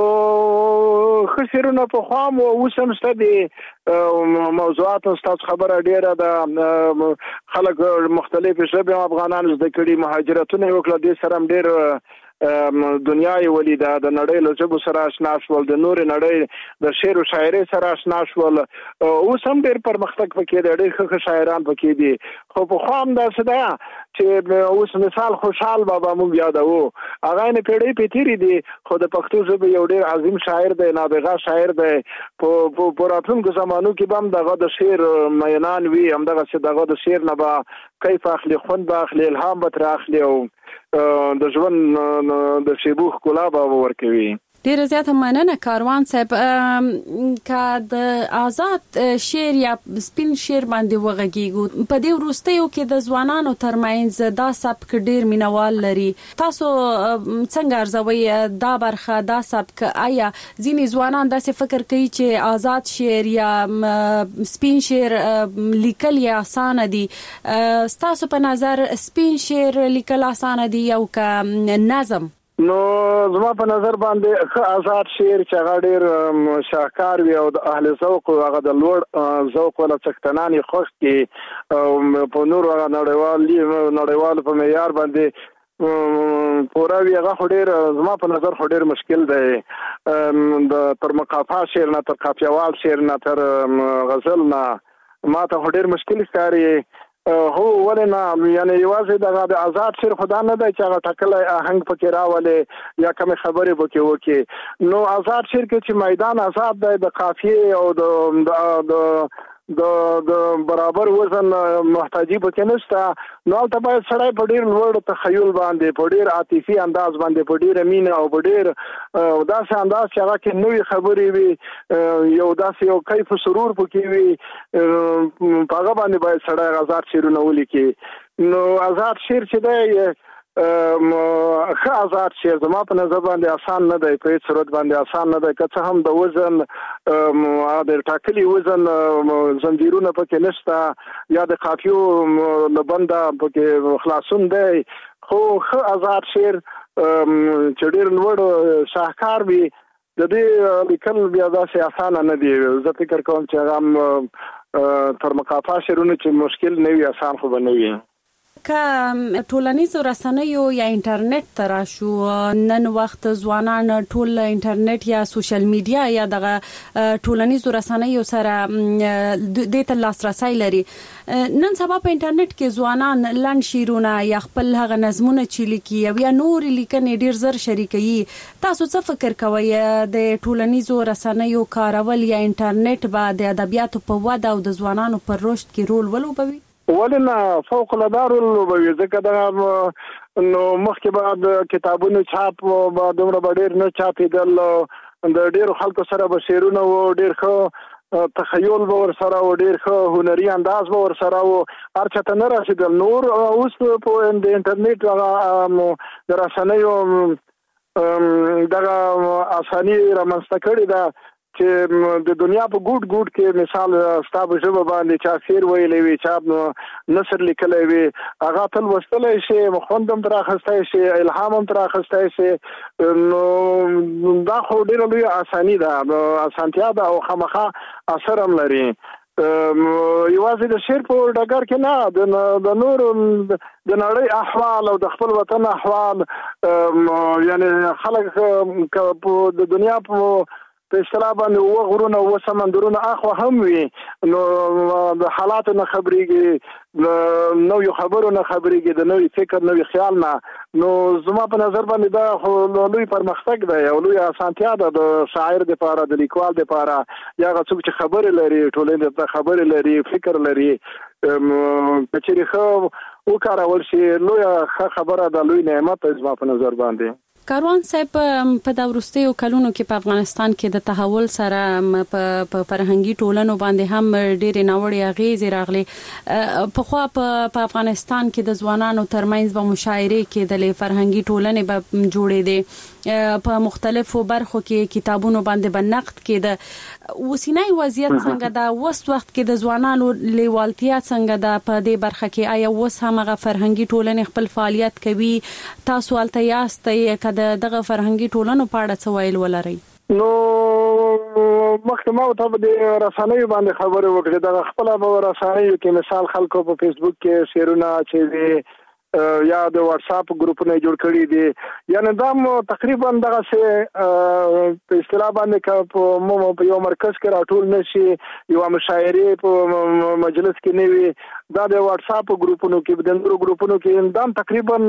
ښه شعرونه پخوا هم اوس هم شته دي، موضوعات ستاسو خبره ډېره ده، خلک مختلفې ژبې هم افغانان زده کړي، مهاجرتونه یې وکړه، دې سره هم ډېر دنیا یې ولیده، د نړۍ له ژبو سره اشنا شول، د نورې نړۍ د شعر و شاعرۍ سره اشنا شول. اوس هم ډېر پرمختګ پکې دی، ډېر ښه ښه شاعران پکې دي. خو پخوا هم داسې ده چې اوس مثال خوشحال بابا موږ یادوو، هغه یې پیړۍ پې تېرې دي، خو د پښتو ژبې یو ډېر عظیم شاعر دی، نابغه شاعر دی. په راتلونکو زمانو کې به هم دغه د شعر مینان وي، همدغسې دغه د شعر نه به کیف اخلي، خوند به اخلي، الهام به ترې اخلي، او د ژوند د شیبو ښکلا به ورکوي. ډیره زیاته مننه کاروان صاحب. که د آزاد شعر یا سپین شعر باندې وغږیږو، په دې وروستیو کې د ځوانانو ترمنځ دا سبک ډیر مینوال لري، تاسو څنګه ارزوئ دا برخه، دا سبک؟ آیا ځینې ځوانان داسې فکر کوي چې آزاد شعر یا سپین شعر لیکل یې اسانه دي؟ ستاسو په نظر سپین شعر لیکل اسانه دي او که نظم؟ نو زما په نظر باندې ښه آزاد شعر چې هغه ډېر شاهکار وي او د اهل ذوق هغه د لوړ ذوق ولا څښتنان یې خوښ کړي په نورو هغه نړیوال نړیوال په معیار باندې پوره وي هغه خو ډېر زما په نظر خو ډېر مشکل دی د تر مقافا شعر نه تر قافیهوال شعر نه تر غزل نه ما ته خو ډېر مشکل ښکاري هو ولې نه یعنی یوازې دغه د آزاد شعر خدا نه دی چې هغه ټاکلی آهنګ پکې راولې یا کومې خبرې پکې وکړي نو آزاد شعر کې چې میدان آزاد دی د قافیې او د د د د برابر وزن محتاجی پکې نشته نو هلته باید سړی په ډېر لوړ تخیل باندې په ډېر عاطفي انداز باندې په ډېره مینه او په ډېر داسې انداز چې هغه کې نوې خبرې وي یو داسې یو کیف سرور پکې وي په هغه باندې باید سړی آزاد شعرونه ولیکي نو آزاد شعر چې دی ښه آزاد شعر زما په نظر باندې آسان نه دی په هېڅ صورت باندې آسان نه دی که څه هم د وزن د ټاکلي وزن زنجیرونه پکې نشته یا د قافیو له بنده پکې خلاصون دی خو ښه آزاد شعر چې ډېر لوړ شاهکار وي د دې لیکل بیا داسې اسانه نه دي زه فکر کوم چې هغه هم تر مقافا شعرونه چې مشکل نه وي آسان خو به نه وي که ټولنیزو رسنیو یا انټرنیټ ته راشو نن وخت ځوانان ټول انټرنیټ یا سوشل میډیا یا دغه ټولنیزو رسنیو سره د ته لاسرسي لري نن سبا په انټرنیټ کې ځوانان لنډ شعرونه یا خپل هغه نظمونه چې لیکي یا نور لیکنې ډیر زر شریکي تاسو څه فکر کوئ د ټولنیزو رسنیو کارول یا انټرنیټ به د ادبیاتو په وده او د ځوانانو پر رشد کې رول ولوبوي ولې نه فوق العاده رول لوبوي ځکه دا نو مخکې به د کتابونو چاپ به دومره به ډېر نه چاپېدل د ډېرو خلکو سره به شعرونه و ډېر ښه تخیل به ورسره و ډېر ښه هنري انداز به ورسره و هر چا ته نه رسېدل نور اوس په د انټرنیټ هغه د رسنیو دغه اساني رامنځته کړې ده چې د دنیا په ګوټ ګوټ کې مثال ستا په ژبه باندې چا شعر ویلی وي چا نثر لیکلی وي هغه ته لوستلی شي خوند هم ترې اخیستی شي الهام هم ترې اخیستی شي نو دا خو ډېره لویه اساني ده اسانتیا ده او خامخا اثر هم لري یوازې د شعر په ډګر کې نه د نورو د نړۍ احوال او د خپل وطن احوال یعنی خلک د دنیا په په اصطلاح باندې اوه غرونه اوه سمندرونه اخوا هم وي نو د حالاتو نه خبرېږي د نویو خبرو نه خبرېږي د نوي فکر نوي خیال نه نو زما په نظر باندې دا خو لوی پرمختګ دی او لوی اسانتیا ده د شاعر دپاره د لیکوال دپاره یا هغه څوک چې خبرې لري ټولنې ته خبرې لري فکر لري که چېرې ښه وکارول شي لویه ښه خبره ده لوی نعمت دی زما په نظر باندې کاروان صاحب په د وروستیو کلونو کې په افغانستان کې د تحول سره په فرهنګي ټولنو باندې هم ډېرې ناوړې اغېزې راغلي پخوا په افغانستان کې د ځوانانو ترمنځ به مشاعرې کېدلې فرهنګي ټولنې به جوړېدې په مختلفو برخو کې کتابونو باندې به نقد کېده اوسنی وضعیت څنګه ده اوس وخت کې د ځوانانو لیوالتیا څنګه ده په دې برخه کې آیا اوس هم هغه فرهنګي ټولنې خپل فعالیت کوي تاسو هلته یاستئ د دغه فرهنګي ټولنو په اړه څه ویل ولرئ نو مخکې ما ورته په دې رسنیو باندې خبرې وکړې دغه خپله په رسنیو کې مثال خلکو په فیسبوک کې شعرونه چې یا د واتساپ ګروپونه جوړ کړي دي یعنی دا تقریبا دغسې په اصطلاح باندې که په یو مرکز کې راټول نه شي یوه مشاعرې په مجلس کې نه وي دا د واتساپ ګروپونو کې د نورو ګروپونو کې دا تقریبا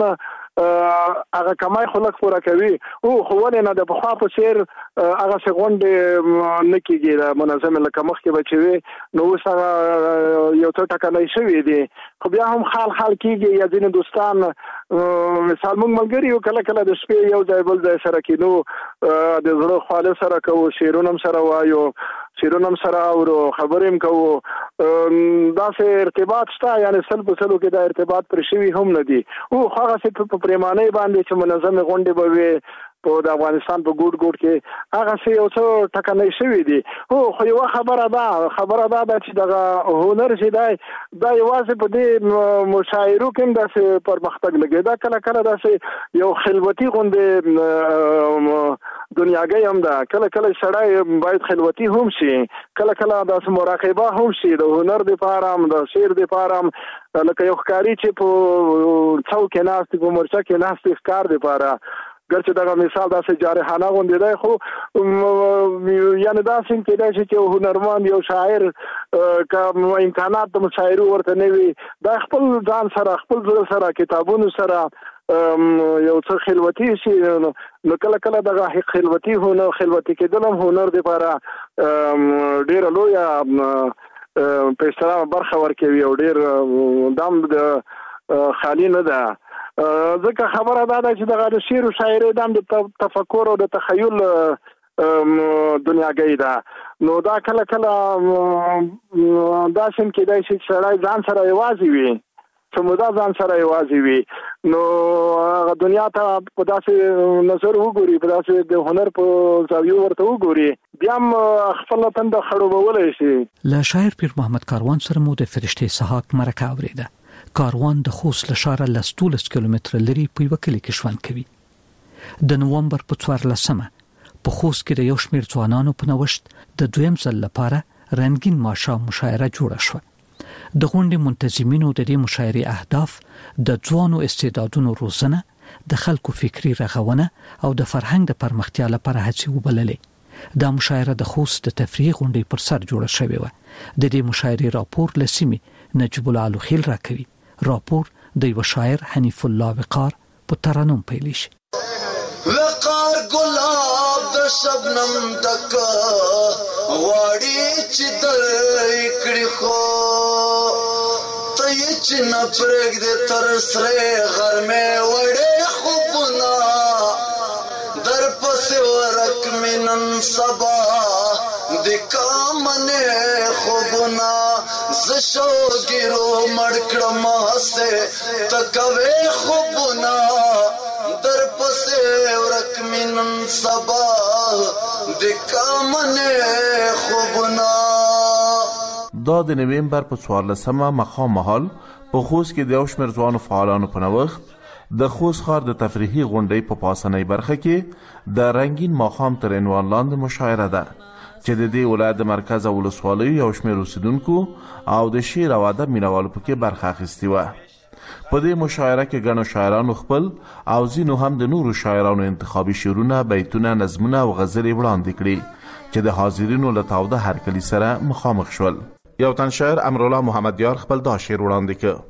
هغه کمای خو لږ پوره کوي او خو ولې نه د پخوا په څېر هغسې غونډې نه کېږي د منظمې لکه مخکې به چې وي نو اوس هغه یو څه ټکنی شوي دي خو بیا هم خال خال کېږي یا ځینې دوستان مثال موږ ملګري یو کله کله د شپې یو ځای بل ځای سره کېنو د زړه خواله سره کوو شعرونه هم سره وایو شیرونم سره او خبرې هم کوو داسې ارتباط شته یعنی سل په سلو کې دا ارتباط پر شوي هم نه دي او هغه څه په پریمانۍ باندې چې منظمې غونډې به وي په د افغانستان په ګوټ ګوټ کې هغه څه یو څه ټکنۍ شوي دي او خو یوه خبره ده خبره دا ده چې دغه هنر چې دی دا یوازې په دې مشاعرو کې هم داسې پرمختګ لګي دا کله کله داسې یو خلوتي غوندې دنیاګۍ هم ده کله کله سړی باید خلوتي هم شي کله کله داسې مراقبه هم شي د هنر دپاره هم د شعر دپاره هم لکه یو ښکاري چې په څوک کې ناست په مورچه کې ناست ښکار دپاره ګرچې دغه مثال داسې جارحانه غوندې دی خو یعنې داسې هم کېدای شي چې یو هنرمند یو شاعر که امکانات د مشاعرو ورته نه وي دا خپل ځان سره خپل زړه سره کتابونو سره یو څه خلوتي شي نو کله کله دغه خلوتي هنر خلوتي کېدل هم هنر دپاره ډېره لویه په اصطلاح برخه ورکوي او ډېر دام د خالي نه ده ځکه خبره دا ده چې دغه د شعر و شاعرۍ دا هم د تفکر او د تخیل دنیاګۍ ده نو دا کله کله داسې هم کېدای شي چې سړی ځان سره یوازې وي څه موده ځان سره یوازې وي نو هغه دنیا ته په داسې نظر وګوري په داسې د هنر په زاویو ورته وګوري بیا هم خپله تنده خړوبولی شي. له شاعر پیر محمد کاروان سره مو د فرشتې سحاق مرکه اورېده. کاروان د خوست له ښاره لس دولس کیلومتره لرې په یوه کلي کې ژوند کوي. د نومبر په څوارلسمه په خوست کې د یو شمېر ځوانانو په نوښت د دویم ځل لپاره رنګین ماښام مشاعره جوړه شوه. د غونډې منتظمینو د دې مشاعرې اهداف د ځوانو استعدادونو روزنه، د خلکو فکري رغونه او د فرهنګ د پرمختیا لپاره هڅې وبللې. دا مشاعره د خوست د تفریح غونډې پر سر جوړه شوې وه. د دې مشاعرې راپور له سیمې نجیب الله الخیل راکوي. راپور د یو شاعر حنیف الله وقار په ترانوم پیل شي. وقار ګلاب د شبنم تک واړی چې دل کړي خو ته یې چې نه پرېږدې تر سرې غرمې وړې خوبونه در پسې ورک مې نن سبا د کامنې خوبونه زه شوګیرو مړ کړم هسې ته کوې خوبونه در پسې ورک مې نن سبا د کامنې خوبونه. دا د نومبر په څوارلسمه ماښام مهال په خوست کې د یو شمېر ځوانو فعالانو په نوښت د خوست ښار د تفریحي غونډۍ په پاسنۍ برخه کې د رنګین ماښام تر عنوان لاندې مشاعره ده چې د دې ولایت د مرکز او ولسوالیو یو شمېر اوسیدونکو او د شعر او ادب مینوالو پکې برخه اخیستې وه. په دې مشاعره کې ګڼو شاعرانو خپل او ځینو هم د نورو شاعرانو انتخابي شعرونه، بیتونه، نظمونه او غزلې وړاندې کړي چې د حاضرینو له تاوده هرکلي سره مخامخ شول. یو تن شاعر امرالله محمدیار خپل دا شعر وړاندې کړ.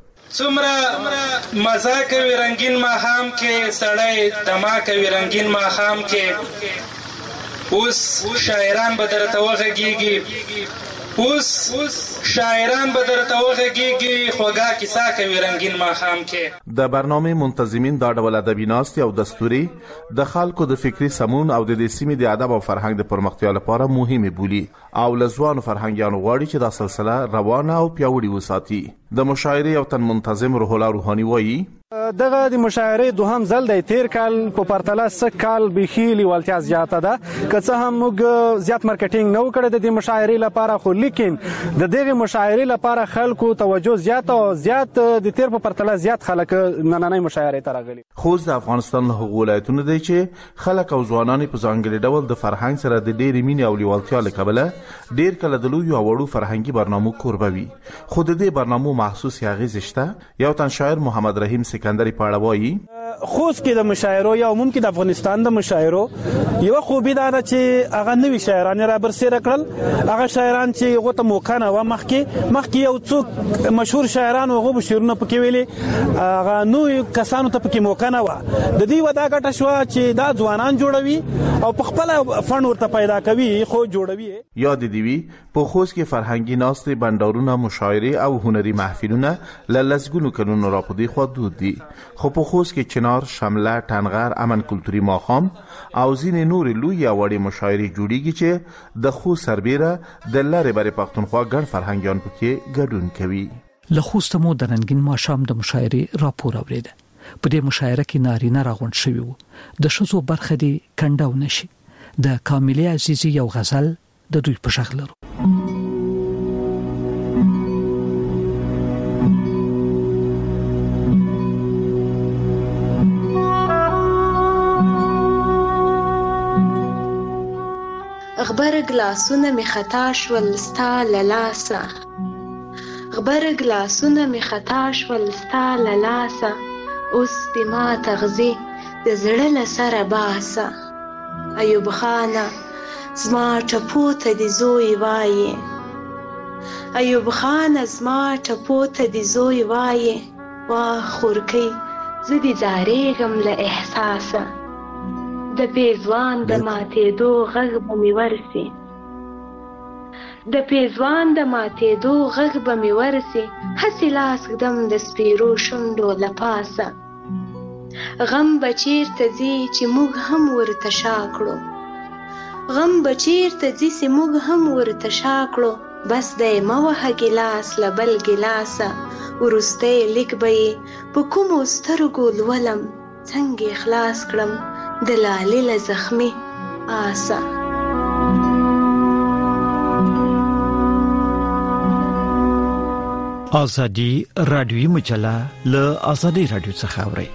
څومره مزه کوي رنگین ماښام کې سړی دما کوي رنگین ماښام کې اوس شاعران به درته وغږیږي اوس شاعران به درته وغږیږي خوږه کیسه کوي رنگین ماښام کې. د برنامه منتظمین دا ډول ادبي ناستې او دستوري د خلکو د فکري سمون او د دې سیمې د ادب او فرهنګ د پرمختیا لپاره مهمه بولي او له ځوانو فرهنګیانو غواړي چې دا سلسله روانه او پیاوړې وساتي. د مشاعرې یو تن منتظم روح الله روحاني وایي دغه د مشاعرې دوهم ځل دی. تیر کال په پرتله سږ کال بیخي لیوالتیا زیاته ده که څه هم موږ زیات مارکیټینګ نه وکړی د دې مشاعرې لپاره خو لیکن د دغې مشاعرې لپاره خلکو توجه زیاته او زیات د تیر په پرتله زیات خلک نننۍ مشاعرې ته راغلي. خوست د افغانستان له هغو ولایتونو دی چې خلک او ځوانان په ځانګړي ډول د فرهنګ سره د ډېرې مینې او لیوالتیا له کبله ډېر کله د لویو او وړو فرهنګي برنامو کوربه وي خو د دې برنامو محسوس اغېزې شته. یو تن شاعر محمد رحیم سکندری په اړه وایي خوست کې د مشاعرو یا عموم کې د افغانستان د مشاعرو یو خوبي دا ده چې هغه نوي شاعران را برسېره کړل. هغه شاعران چې هغه ته موقع نه و مخکې مخکې یو څوک مشهور شاعران هغه به شعرونه پکې ویلي هغه نوي کسانو ته پکې موقع نه و. د دې ودا ګټه شوه چې دا ځوانان جوړوي او په خپل فن ورته پیدا کوي خو جوړوي. یاد دی وی په خوست کې فرهنګي ناستې، بندرونه، مشاعرې او هنري محفلونه له لسګونو کلونو راپدې خو دود دي خو په خوست کې چنار، شمله، ټنغر، امن کلتوري ماښام او ځینې نورې لوی یا وړې مشاعرې جوړیږي چې د خوست سربیره د لارې برې پښتونخوا ګڼ فرهنګیان پکې ګډون کوي. له خوسته مو د رنګین ماښام د مشاعرې راپور اورېده. په دې مشاعره کې نارینه راغونډ شوي وو. د ښځو برخه دې کنډو نشي. د کاملې عزیزي یو غزل د دوی په شغل لرو. غبر ګلاسونه می خطا شول ستا له لاسه، غبر ګلاسونه می خطا شول ستا له لاسه، اوس دې ما تغذي د زړه له سره باسه. ایوب خانه زما ټپو ته دې زوی وایي، ایوب خانه زما ټپو ته دې زوی وایي، وا خورکۍ زه دې ځارېږم له احساسه. د پیزوان د ماتېدو غږ به مې ورسي، د پیزوان د ماتېدو غږ به مې ورسي، هسې لاس ږدم د سپیرو شونډو له پاسه. غم به چیرته ځي چې موږ هم ورته شا کړو، غم به چیرته ځي چې موږ هم ورته شا کړو، بس دی مه وهه ګیلاس له بل ګیلاسه، وروستی لیک به یې په کومو سترګو لولم، څنګه خلاص کړم د لالې له زخمي آسه. ازادي رادیوي مجله له ازادي رادیو څخه اوري.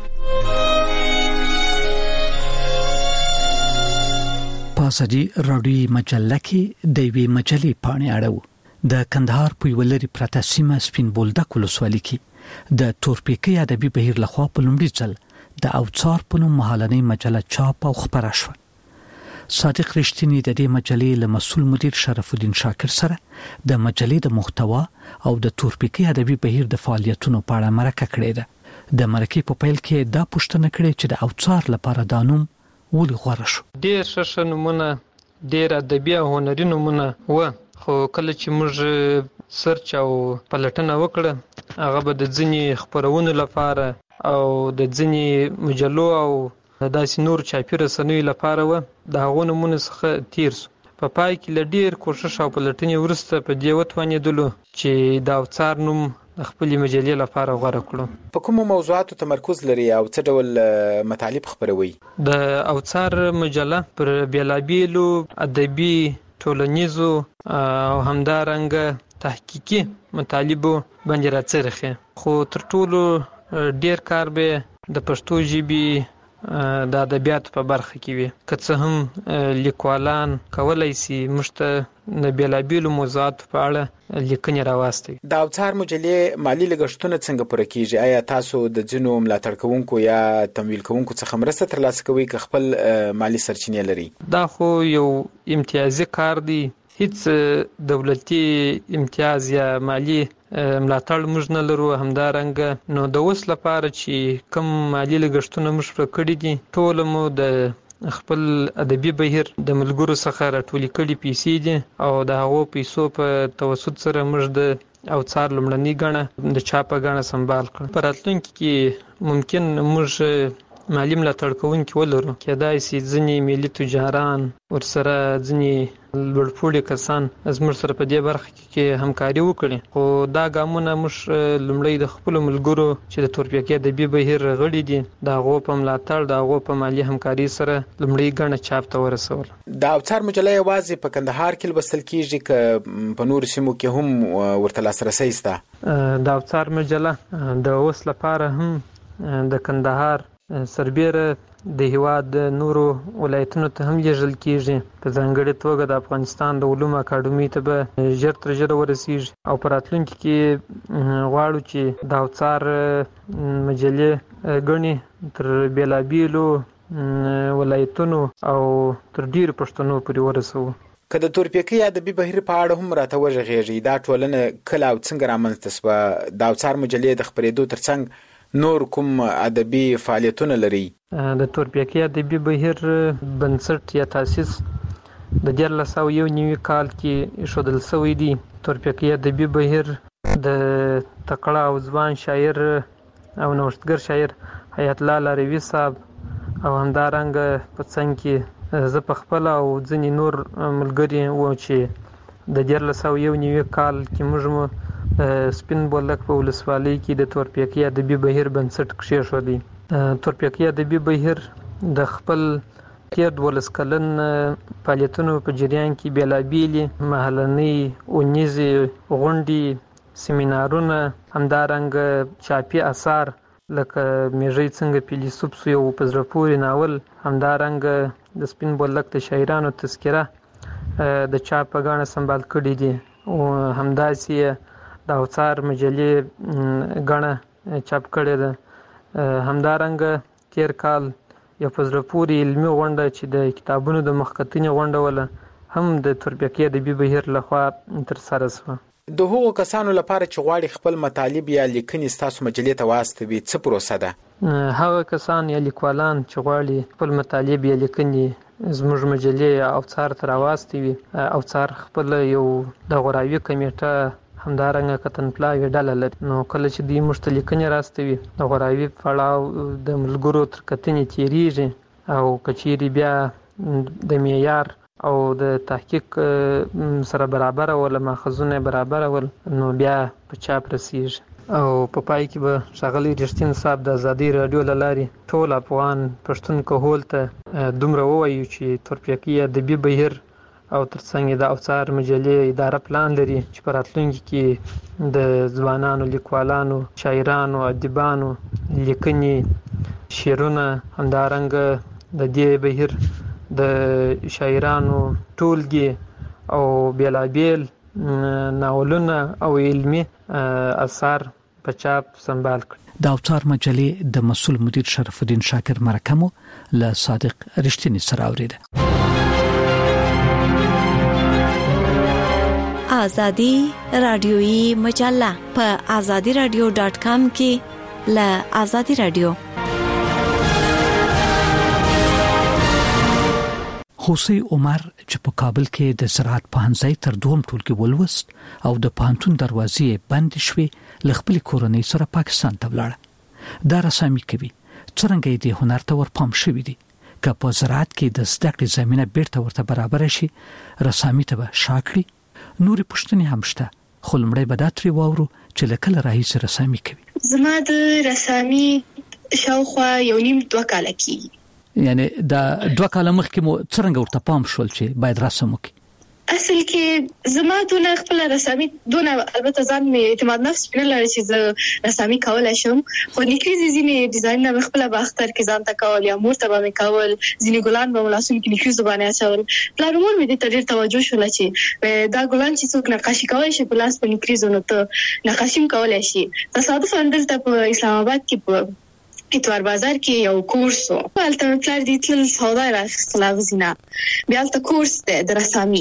په ازادي رادیوي مجله کې د وی مجلې پاڼې اړو د کندهار په ولري پرته سیمه سپین بولدک ولسوالۍ کې د تورپیکۍ ادبي بهیر لخوا په لومړي ځل د اوڅار په نوم مهالنۍ مجله چاپ او خپره شوه. صادق رښتینی د دې مجلې له مسؤل مدیر شرف الدین شاکر سره د مجلې د محتوا او د تورپیکۍ ادبي بهیر د فعالیتونو په اړه مرکه کړې ده. د مرکې په پیل کې دا پوښتنه کړې چې د اوڅار لپاره دا نوم ولې غوره شو. ډېر ښه نومونه، ډېر ادبي او هنري نومونه و، خو کله چې موږ سرچ او پلټنه وکړه هغه به د ځینې خپرونو لپاره او د ځینې مجلو او داسې نور چاپي رسنیو لپاره و، د هغو نومونو څخه تیر سو. په پای کې له ډېر کوښښ او پلټنې وروسته په دې وتوانېدلو چې د اوڅار نوم د خپلې مجلې لپاره غوره کړو. په کومو موضوعاتو تمرکز لري او څه ډول مطالب خپروي؟ د اوڅار مجله پر بیلابیلو ادبي، ټولنیزو او همدارنګه تحقیقي مطالبو باندې راڅرخي، خو تر ټولو ډیر کار به د پښتو ژبې د ادبیاتو په برخه کې وي. که څه هم لیکوالان کولی شي موږ ته د بیلابیلو موضوعاتو په اړه لیکنې راواستوي. د اوڅار مجلې مالي لګښتونه څنګه پوره کیږي؟ آیا تاسو د ځینو ملاتړ کوونکو یا تمویل کوونکو څخه مرسته ترلاسه کوئ که خپل مالي سرچینې لري؟ دا خو یو امتیازي کار دی، هیڅ دولتي امتیاز یا مالی ملاتړ موږ نه لرو. همدارنګه نو د اوس لپاره چې کوم مالی لګښتونه موږ پوره کړي دي ټول مو د خپل ادبي بهیر د ملګرو څخه راټولې کړي پیسې دي او د هغو پیسو په توسط سره موږ د اوڅار لومړنۍ ګڼه د چاپه ګڼه سنبال کړو. په راتلونکي کې ممکن موږ مالی ملاتړ کوونکي ولرو، کېدای شي ځینې ملي تجاران ورسره ځینې لوړپوړي کسان زموږ سره په دې برخه کې همکاري وکړي، خو دا ګامونه موږ لومړی د خپلو ملګرو چې د تورپیکۍ ادبي بهیر غړي دي د هغو په ملاتړ، د هغو په مالي همکاري سره لومړی ګڼه چاپ ته ورسول. د اوڅار مجله یوازې په کندهار کې لوستل کیږي که په نورو سیمو کې هم ورته لاسرسی شته؟ د اوڅار مجله د اوس لپاره هم د کندهار سربیره د هیواد نورو ولایتونو ته هم لیږل کیږي، په ځانګړې توګه د افغانستان د علومو اکاډمۍ ته به ژر تر ژره ورسیږي او په راتلونکي کې غواړو چې د اوڅار مجلې ګڼې تر بیلابیلو ولایتونو او تر ډیرو پښتنو پورې ورسوو. که د تورپیکۍ ادبي بهیر په اړه هم راته وغږیږئ، دا ټولنه کله او څنګه رامنځته شوه؟ د اوڅار مجلې د خپرېدو ترڅنګ نور کوم ادبي فعالیتونه لري؟ د تورپیکۍ ادبي بهیر بنسټ یا تاسیس د دیارلس سوه یو نوي کال کې ایښودل شوی دی. تورپیکۍ ادبي بهیر د تکړه او ځوان شاعر او نوښتګر شاعر حیات الله لاروي صاحب او همدارنګه په څنګ کې زه په خپل او ځینې نور ملګري وو چې د دیارلس سوه یو نوي کال کې موږ مو سپین بولدک په ولسوالۍ کې د تورپیکي ادبي بهیر بنسټ کېښودی. تورپیکي ادبي بهیر د خپل تیر دولس کلن فعالیتونو په جریان کې بېلابېلې محلنۍ اونیزې غونډې سیمینارونه همدارنګه چاپي اثار لکه میږی څنګه فیلسوف سو یو په زړه پورې ناول همدارنګه د سپین بولدک د شاعرانو تذکره د چاپ په ګاڼه سمبال کړي دي او همداسې د اوڅار مجلې ګاڼه چاپ کړې ده. همدارنګه تیر کال یو په زړه پورې علمي غونډه چې د کتابونو د مخکتنې غونډه وله هم د تورپیکي ادبي بهیر لخوا ترسره شوه. د هغو کسانو لپاره چې غواړي خپل مطالب یا لیکنې ستاسو مجلې ته واستوي څه پروسه ده؟ هغه کسان یا لیکوالان چې غواړي خپل مطالب یا لیکنې زموږ مجلې اوڅار ته راواستوي، اوڅار خپل یو د غوراوي کمیټه همدارنګه کتن پلاوي ډله لري. نو کله چې دوی موږ ته لیکنې راستوي د غوراوي پړاو د ملګرو تر کتنې تیریږي او که چیرې بیا د معیار او د تحقیق سره برابر ول ماخذونه برابر ول نو بیا په چاپ رسیږي او په پای کې به ښاغلی رښتین صاحب د ازادي راډیو له لارې ټول افغان پښتون کهول ته دومره ووایو چې تورپیکي ادبي بهیر او ترڅنګ د اوڅار مجلې اداره پلان لري چې په راتلونکي کې د ځوانانو لیکوالانو شاعرانو ادیبانو لیکنې شعرونه همدارنګه د دې بهیر د شاعرانو ټولګي او بیلابیل ناولونه او علمي اثار په چاپ سمبال کړي. د اوڅار مجلې د مسؤل مدیر شرف الدین شاکر مرکمو له صادق رښتینی سره اوریده. آزادی رادیویی مجله په آزادی رادیو ډاٹ کام کې له آزادی رادیو. خوسی عمر چې په کابل کې د زراعت پوهنځي تر دوم ټولګي ولوست او د پانتون دروازې بند شوې لخپل کورنۍ سره پاکستان ته ولاړ. دا رسامي کوي څنګه دې هنر ته ورپام شوې دي که په زراعت کې د زده کړې زمينه بیرته ورته برابر شي رسامي ته شاکړي. نورې پښتنې هم شته خو لمړی به دا ترې واورو چې لکه راهیسې رسامي کوي. زما د رسامي شاوخوا یو نیم دوه کاله کېږي. یعنی دا دوه کاله مخکې مو څنګه ورته پام شول چې باید رسم وکړي؟ اصل کې زما دونه خپل رسامي دونه البته ځان مې اعتماد نفس نه لري چې زه رسامي کولای شم، خو نکري ځینې ډیزاین نه خپل باختر کې ځان ته کول یا مور ته به کول، ځینې ګلان به ولاسون کې نکري زبانه اچول. پلانمون مې د تدیر توجه شول چې دا ګلان چې څوک نقاشي کوي شي په لاس په نکري زونه ته نقاشي کولای شي. تصادفاً دلته په اسلام آباد کې په اتوار بازار کې یو کورس و، هلته پلار دې تل سودا راخستله غزینه بیا هلته کورس دی د رسامي.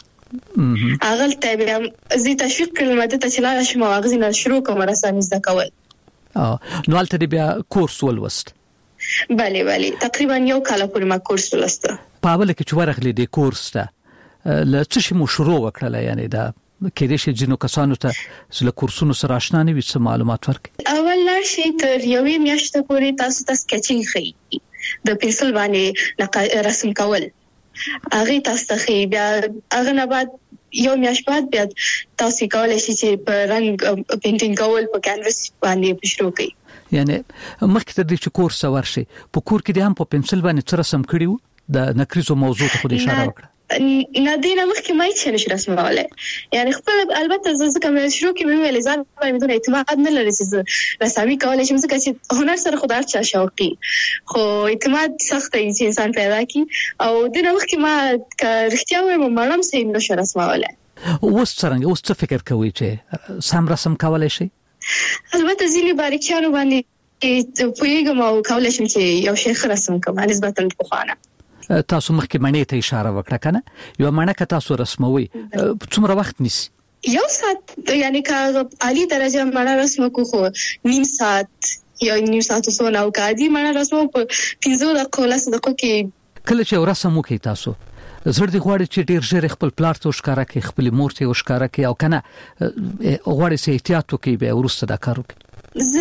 هغه ته بیا زه تشویق کړم ماته ته چې لاړ شم او غزینه شروع کوم رسامي زده کول. نو هلته بیا کورس ولوست؟ بله بله تقریبا یو کال پورې ما کورس ولسته. په اوله کې چې ورغلې د کورس ته له څه شي مو شروع وکړله؟ یعنی دا کېدې شي ځینو کسانو ته زله کورسونو سره آشنا نه وي څه معلومات ورکړي؟ اول لاړ شئ تر یوې میاشتې پورې تاسو ته سکیچینګ ښیي د پنسل باندې رسم کول، هغه تاسو ته ښیي. بیا هغه نه بعد یو میاشت بعد بیا تاسو کولای شئ چې په رنګ پینټینګ کول په کانوس باندې شروع کړئ. یعنی مخکې تر دې چې کورس ورشي په کور کې د هم په پنسل باندې څه رسم کړیو؟ د نکریزو موضوع ته خو اشاره وکړه. نه دینه مخکې ما هیڅ نشي رسموله، یعنی خپل البته زه کوم شروع کې مې ویل ځان باندې دونه اعتماد نه لري چې رسامي کولای شم ځکه چې هنر سره خدای چا شوقي، خو اعتماد سخت دی چې انسان پیدا کی او دینه مخکې ما رښتیا وایم مړم سې نشي رسموله. اوس څنګه اوس څه فکر کوي چې سم رسم کولای شي؟ البته ځینې باریکیانو باندې پوهیږم او کولای شم چې یو شی رسم کوم نسبتا پخوانه. تاسو مخکې مڼې ته اشاره وکړه کنه، یو مڼه که تاسو رسموي څومره وخت نیسي؟ یو ساعت، یعنی که عالی درجه مڼه رسم کو خو نیم ساعت یا نیم ساعت وسو نه او کادي مڼه رسمو په پنځه دقیقو لس دقیقو کې. کله چې رسم وکړئ تاسو زړه دې غواړي چې ډیر ژر خپل پلار ته وښکاره کړئ، خپل مور ته وښکاره کړئ او کنه غواړي چې احتیاط وکړئ بیا وروسته دا کار وکړئ؟ زه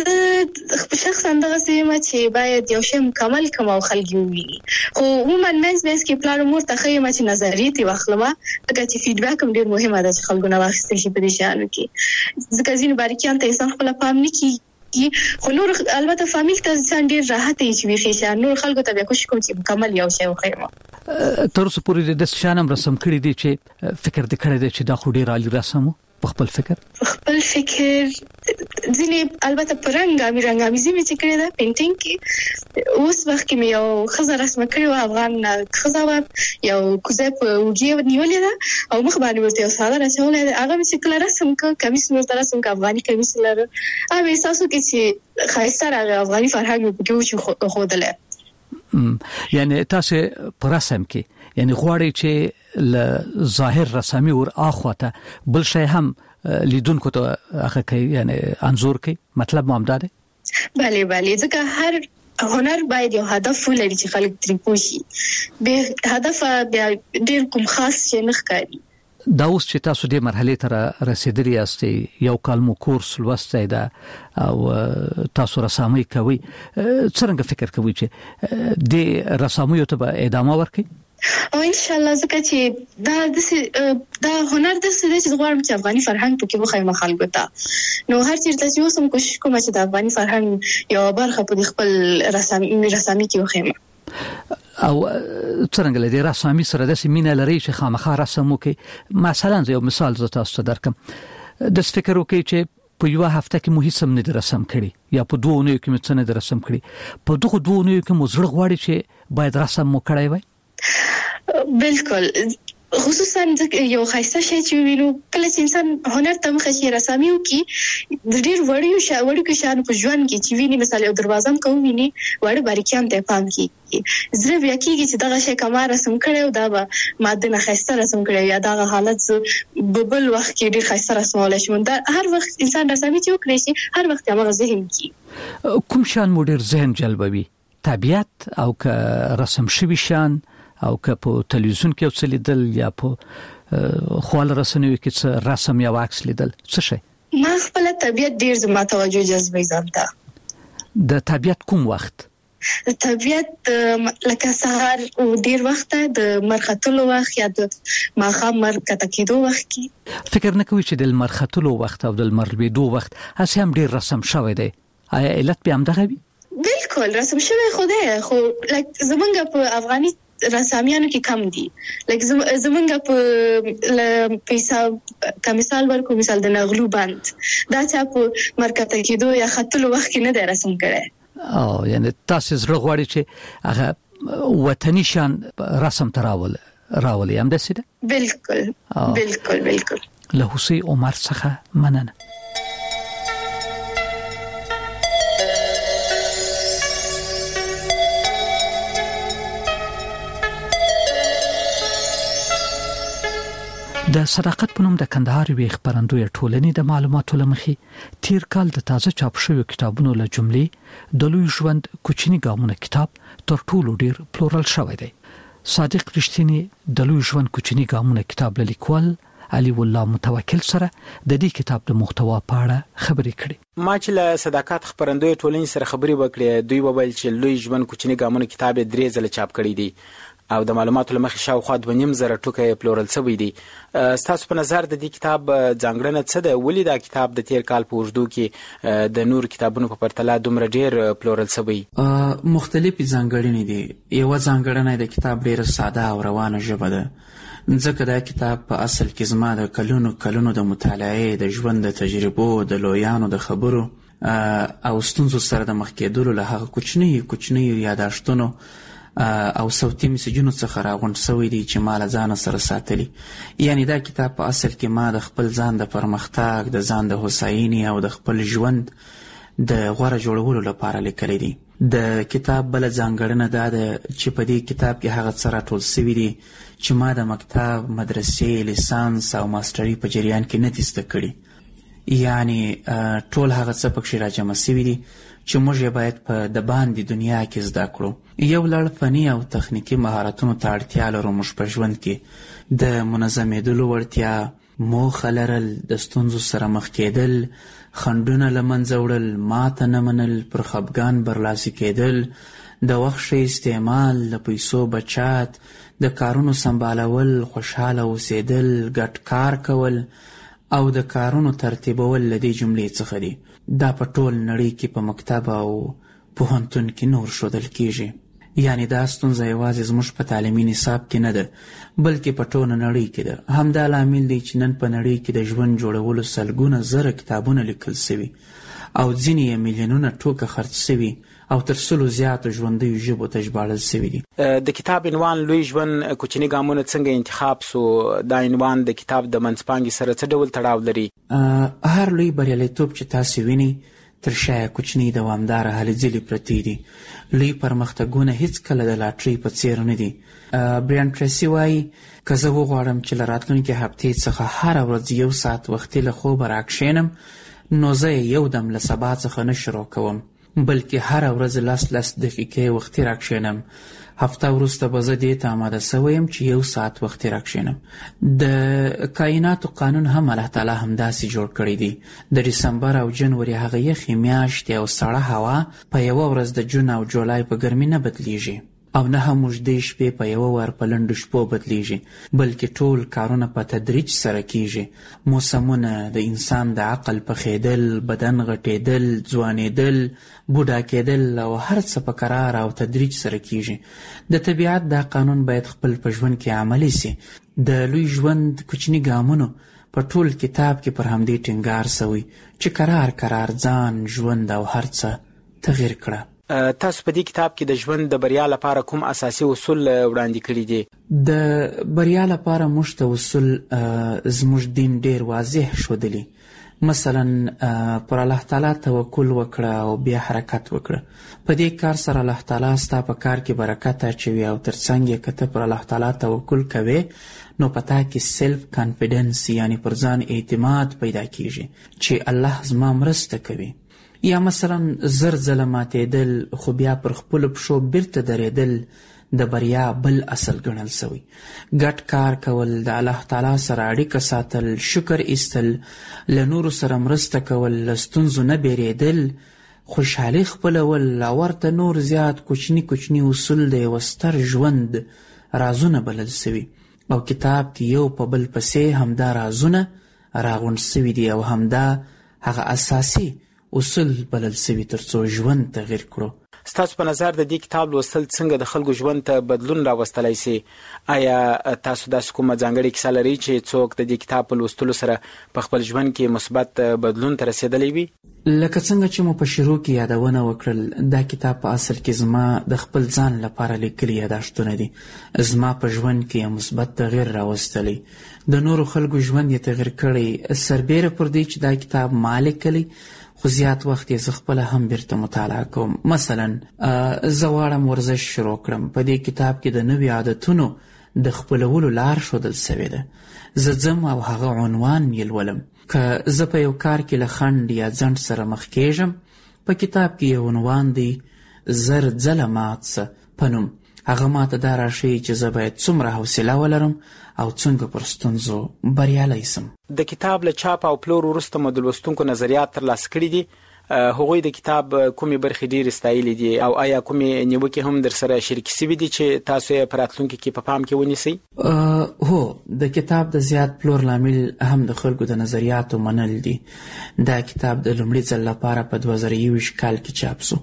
زه شخصا دغه سیمه چې باید یو شی مکمل کوم او خلک وویني خو عموما منځ بیس کې پلان مور ته خیمه چې نظریاتي واخلمه ځکه چې فیډبیک هم ډیر مهمه ده چې خلکو نه واخیستل شي په دې شانو کې ځکه ځینې باریکیان ته انسان خپل پام نه کوي خو نور البته فامیل ته ځان ډیر راحت یې چې ویخي شي نور خلکو ته بیا کوشش کوم چې مکمل یو شی وخیمه تر اوسه پورې د شانم رسم کړی دی چې فکر دې کړی دی چې دا خو ډیر عالی رسم په خپل فکر خپل فکر ځینې البته پرنګامي رنګامي زمي چې کړی دا پینټینګ کې اوس وخت کې یو خزر رسم کړی و افغان خزر یو کوزه په وګي نیولې ده او مخ باندې ورته یو ساده راځولې ده هغه چې کله رسم ک کمیس ورته رسم ک افغاني کمیس لره هغه احساسو کې چې خایسته راغی افغاني فرهنګ په کې و خو خودله یعنی تاسو پر رسم کې یعنی غواړي چې ل ظاهر رسامي ور اخواته بل شي هم لیدونکو ته هغه کوي یعنی انزور کوي مطلب مو همدا دی بله بله ځکه هر هنر باید یو هدف ولري چې خلک ترې پوه شي به هدف بیا ډیر کوم خاص شي نه ښکاري دا اوس چې تاسو دې مرحله ته رسیدلی یاستئ یو کال مو کورس لوستی ده او تاسو رسامي کوي څنګه فکر کوي چې د رسامي ته به ادامه ورکړئ او ان شاء الله ځکه چې دا د دا هنر د څه چې غواړم چې افغاني فرهنګ پکې وخایم خلکو ته نو هر چیرته چې اوسم کوشش کوم چې د افغاني فرهنګ یو برخه په خپل رسامي رسامي کې وخایم او څنګه لدی رسامي سره د سیمینه لري چې خامخا رسمو کې مثلا یو مثال زه تاسو ته درکم د فکر وکي چې په یو هفته کې مو هیڅ نه رسم کړي یا په دوه اونیو کې مو څه نه رسم کړي په دغه دوه اونیو کې مو زړه غواړي چې باید رسم مو کړی وای بالکل خصوصا یو خاصه شی چې وینو کله چې انسان هنر ته مخه شي رسامي وکي د ډیر وړیو شاوړو کې شان په ژوند کې چې ویني مثلا یو دروازه کوم ویني وړ باریکیان ته پام کی زړه بیا کېږي چې دغه شی کما رسم کړو دا به ماده نه خاصه رسم کړو یا دغه حالت په بل وخت کې ډیر خاصه رسمول شي دا هر وخت انسان رسامي چې وکړي شي هر وخت هغه ذهن کې کوم شان مودر ذهن جلبوي طبيعت او که رسم شوی شان او که په تلویزیون کې څه لیدل یا په خپل رسنیو کې څه رسم یا عکس لیدل څه شي ما خپل طبيعت ډیر زما توجه جذبوي ځانته د طبيعت کوم وخت د طبيعت لکه سهار او ډیر وخت د مرختلو وخت یا د ماښام مرکته کېدو وخت کې فکر نه کوي چې د مرختلو وخت او د مرلبېدو وخت هڅه هم ډیر رسم شوی دی آیا علت به هم دغه وي بالکل رسم شوی خوده خو لکه زمونږ په افغاني رسامیانو کې کم دي لکه زمونږ په پیسا کمیسال ورکو مثال د نغلو بند دا چې په مرکته کېدو یا خطلو وخت کې نه دی رسم کړي او یعنی تاسو زړه غواړي چې هغه وطني شان رسم تراول راولي هم دسه بالکل بالکل بالکل له حسین عمر څخه مننه د صداقت په نوم د کندهار وی خبرندوی ټولنې د معلوماتو لمخې تیر کال د تازه چاپ شوی کتابونو له جملې د لوی ژوند کوچنی ګامونه کتاب تر ټولو ډیر پلورل شوی دی صادق رښتینی د لوی ژوند کوچنی ګامونه کتاب لیکوال علي والله متوکل سره د دې کتاب د محتوا په اړه خبرې کړې ما چې له صداقت خبرندوی ټولنې سره خبرې وکړې دوی وویل چې لوی ژوند کوچنی ګامونه کتاب درې ځله چاپ کړی دی او د معلوماتو لمخې شاوخوا دوه نیم زره ټوکې پلورل شوی دي ستاسو په نظر د دې کتاب ځانګړنه څه ده ولې دا کتاب د تیر کال په اوږدو کې د نور کتابونو په پرتله دومره ډیر پلورل شوی مختلفې ځانګړنې دي یو ځانګړنه د کتاب ډیره ساده او روانه ژبه ده ځکه دا کتاب په اصل کې زما د کلونو کلونو د مطالعې د ژوند د تجربو د لویانو د خبرو او ستونزو سره د مخ کېدلو له هغه کوچنی کوچنی یاداشتونو او صوتي میسجونو څخه راغونډ شوی دی چې مال ځان سره ساتلی یعنی دا کتاب په اصل کې ما د خپل ځان د پرمختګ د ځان د هوساینې او د خپل ژوند د غوړه جوړولو لپاره لیکلی دی د کتاب بل ځانګړنه دا ده چې په دې کتاب کې هغه څه راټول شوی دی چې ما د مکتب مدرسې لیسانس او ماستري په جریان کې نه دي زده کړي یعنی ټول هغه څه پکې راجمع شوی دی چې موږ یې باید په د باندې دنیا کې زده کړو یو لړ فني او تخنیکی مهارتونو ته اړتیا لرو موږ په ژوند کې د منظمېدلو وړتیا موخه لرل، د ستونزو سره مخ کېدل، خنډونه له منځه وړل، ماته نه منل، پر خفګان برلاسي کېدل، د وخت ښه استعمال، د پیسو بچات، د کارونو سمبالول، خوشحاله اوسېدل، ګډ کار کول او د کارونو ترتیبول له دې جملې څخه دي. دا په ټول نړۍ کې په مکتب او پوهنتون کې نور ښودل کېږي. یعنی دا ستونزه یوازې زموږ په تعلیمي نصاب کې نه ده، بلکې په ټوله نړۍ کې ده. همدا لامل دی چې نن په نړۍ کې د ژوند جوړولو سلګونه زره کتابونه لیکل سوي او ځینې یې میلیونونه ټوکه خرڅ سوي او تر سلو زیاتو ژوندیو ژبو ته ژباړل سوي دي. د کتاب عنوان لوی ژوند کوچني ګامونه څنګه انتخاب سو؟ دا عنوان د کتاب د منځپانګې سره څه ډول تړاو لري؟ هر لوی بریالیتوب چې تاسې وینئ تر شایه کوچني دوامداره هلې ځلې پرتې دي. لوی پرمختګونه هیڅکله د لاټرۍ په څیر نه دي. برایان ټریسي وایي که زه وغواړم چې له راتلونکې هفتې څخه هره ورځ یو ساعت وختي له خوبه راکښېنم، نو زه یې یو دم له سبا څخه نه شروع کوم، بلکې هره ورځ لس لس دقیقې وختي راکښېنم. هفته وروسته به زه دې ته آماده سوی یم چې یو ساعت وختي راکښېنم. د کائناتو قانون هم الله تعالی همداسې جوړ کړی دی. د ډسمبر او جنوري هغه یخې میاشتې او سړه هوا په یوه ورځ د جون او جولای په ګرمي نه بدلیږي او نه هم اوږدې شپې په یوه وار په لنډو شپو بدلیږي، بلکې ټول کارونه په تدریج سره کیږي. موسمونه، د انسان د عقل پخېدل، بدن غټېدل، ځوانېدل، بوډا کېدل او هر څه په قرار او تدریج سره کیږي. د طبیعت دا قانون باید خپل په ژوند کې عملی سي. د لوی ژوند کوچني ګامونو په ټول کتاب کې پر همدې ټینګار سوی چې قرار قرار ځان، ژوند او هر څه تغییر کړه. تاسو په دې کتاب کې د ژوند د بریا لپاره کوم اساسي اصول وړاندې کړي دي؟ د بریا لپاره موږ ته اصول زموږ دین ډیر واضح ښودلي. مثلا پر الله تعالی توکل وکړه او بیا حرکت وکړه. په دې کار سره الله تعالی ستا په کار کې برکت اچوي او ترڅنګ یې که ته پر الله تعالی توکل کوې نو په تا کې سیلف کانفیډنس یعنی پر ځان اعتماد پیدا کیږي چې الله زما مرسته کوي. یا مثلا زر ځله ماتېدل خو بیا پر خپلو پښو بیرته درېدل د بریا بل اصل ګڼل سوی. ګډ کار کول، د الله تعالی سره اړیکه ساتل، شکر ایستل، له نورو سره مرسته کول، له ستونزو نه بیریدل، خوشحالي خپلول او ورته نور زیات کوچني کوچني اصول د یوه ستر ژوند رازونه بلل سوي او کتاب کې یو په بل پسې همدا رازونه راغونډ سوي دي او همدا هغه اساسي اصول بلل سوي تر څو ژوند تغییر کړو. ستاسو په نظر د دې کتاب لوستل څنګه د خلکو ژوند ته بدلون راوستلی سي؟ آیا تاسو داسې کومه ځانګړې کیسه لرئ چې څوک د دې کتاب په لوستلو سره په خپل ژوند کې مثبت بدلون ته رسېدلی وي؟ لکه څنګه چې مو په شروع کې یادونه وکړل، دا کتاب په اصل کې زما د خپل ځان لپاره لیکلي یاداشتونه دي. زما په ژوند کې یو مثبت تغییر راوستلی، د نورو خلکو ژوند یې تغییر کړی. سربیره پر دې چې دا کتاب ما لیکلی خو زیات وخت یې زه خپله هم بیرته مطالعه کوم. مثلا زه غواړم ورزش شروع کړم. په دې کتاب کې د نوي عادتونو د خپلولو لار ښودل سوې ده. زه ځم او هغه عنوان یې لولم. که زه په یو کار کې له خنډ یا ځنډ سره مخ کېږم، په کتاب کې یو عنوان دی زر ځله مات سه په نوم. هغه ماته دا راښیي چې زه باید څومره حوصله ولرم او څنګه پر ستونزو بریالی سم. د کتاب له چاپ او پلور وروسته مو د لوستونکو نظریات ترلاسه کړي دي. هغوی د کتاب کومې برخې ډېرې ستایلې دي او آیا کومې نیوکې هم در سره شریکې سوي دي چې تاسو یې په راتلونکي کې په پام کې ونیسئ؟ هو، د کتاب د زیات پلور لامل هم د خلکو د نظریاتو منل دي. دا کتاب د لومړي ځل لپاره په دوه زره یوویشت کال کې چاپ سو.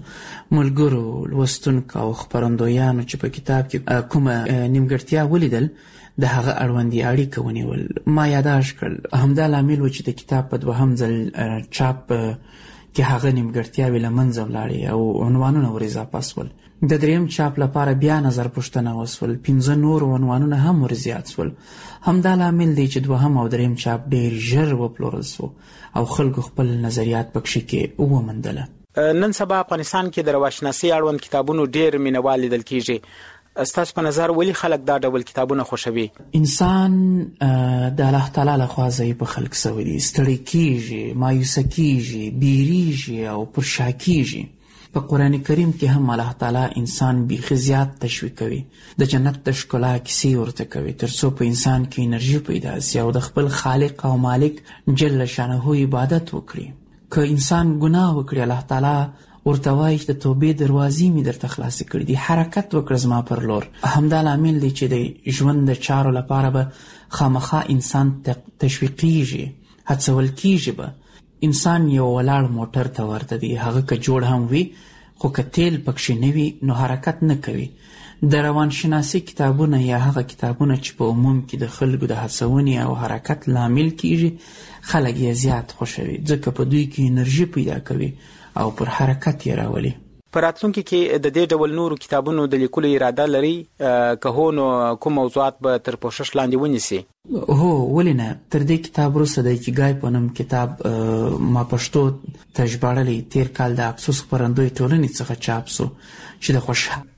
ملګرو، لوستونکو او خپرندویانو چې په کتاب کې کومه نیمګړتیا ولیدل د هغه اړوندې اړیکه ونیول. ما یاداشت کړل. همدا لامل و چې د کتاب په دوهم ځل چاپ کې هغه نیمګړتیاوې له منځه ولاړې او عنوانونه ور اضافه سول. د دریم چاپ لپاره بیا نظر پوښتنه وسول. پنځه نور عنوانونه هم ور زیات سول. همدا لامل دی چې دوهم او دریم چاپ ډېر ژر وپلورل سو او خلکو خپل نظریات پکښې کې وموندله. نن سبا افغانستان کې د رواشناسۍ اړوند کتابونو ډېر مینوال لیدل کیږي. ستاسو په نظر ولې خلک دا ډول کتابونه خوښوي؟ انسان د الله تعالی لخوا ضعیفه خلق سوی دی. ستړی کیږي، مایوسه کیږي، بیریږي او پر شا کیږي. په قرآن کریم کې هم الله تعالی انسان بیخي زیات تشویق کوي، د جنت د ښکلا کیسې ورته کوي تر څو په انسان کې انرژي پیدا شي او د خپل خالق او مالک جل شانه عبادت وکړي. که انسان ګناه وکړي الله تعالی ورته وایي چې د توبې دروازې مې درته خلاصې کړي دي، حرکت وکړه زما پر لور. همدا لامل دی چې د ژوند د چارو لپاره به خامخا انسان تشویقیږي، هڅول کیږي به. انسان یو ولاړ موټر ته ورته دی، هغه که جوړ هم وي خو که تیل پکښې نه وي نو حرکت نه کوي. د روانشناسي کتابونه یا هغه کتابونه چې په عموم کې د خلکو د هڅونې او حرکت لامل کیږي خلک یې زیات خوښوي، ځکه په دوی کې انرژي پیدا کوي او پر حرکت یې راولي. په راتلونکي کې د دې ډول نورو کتابونو د لیکلو اراده لري؟ که هو نو کوم موضوعات به تر پوښښ لاندې ونیسي؟ هو، ولې نه. تر دې کتاب وروسته د ایکیګای په نوم کتاب ما پښتو ته ژباړلی تیر کال د افسوس خپرندوی ټولنې څخه چاپ سو چې د خوشحال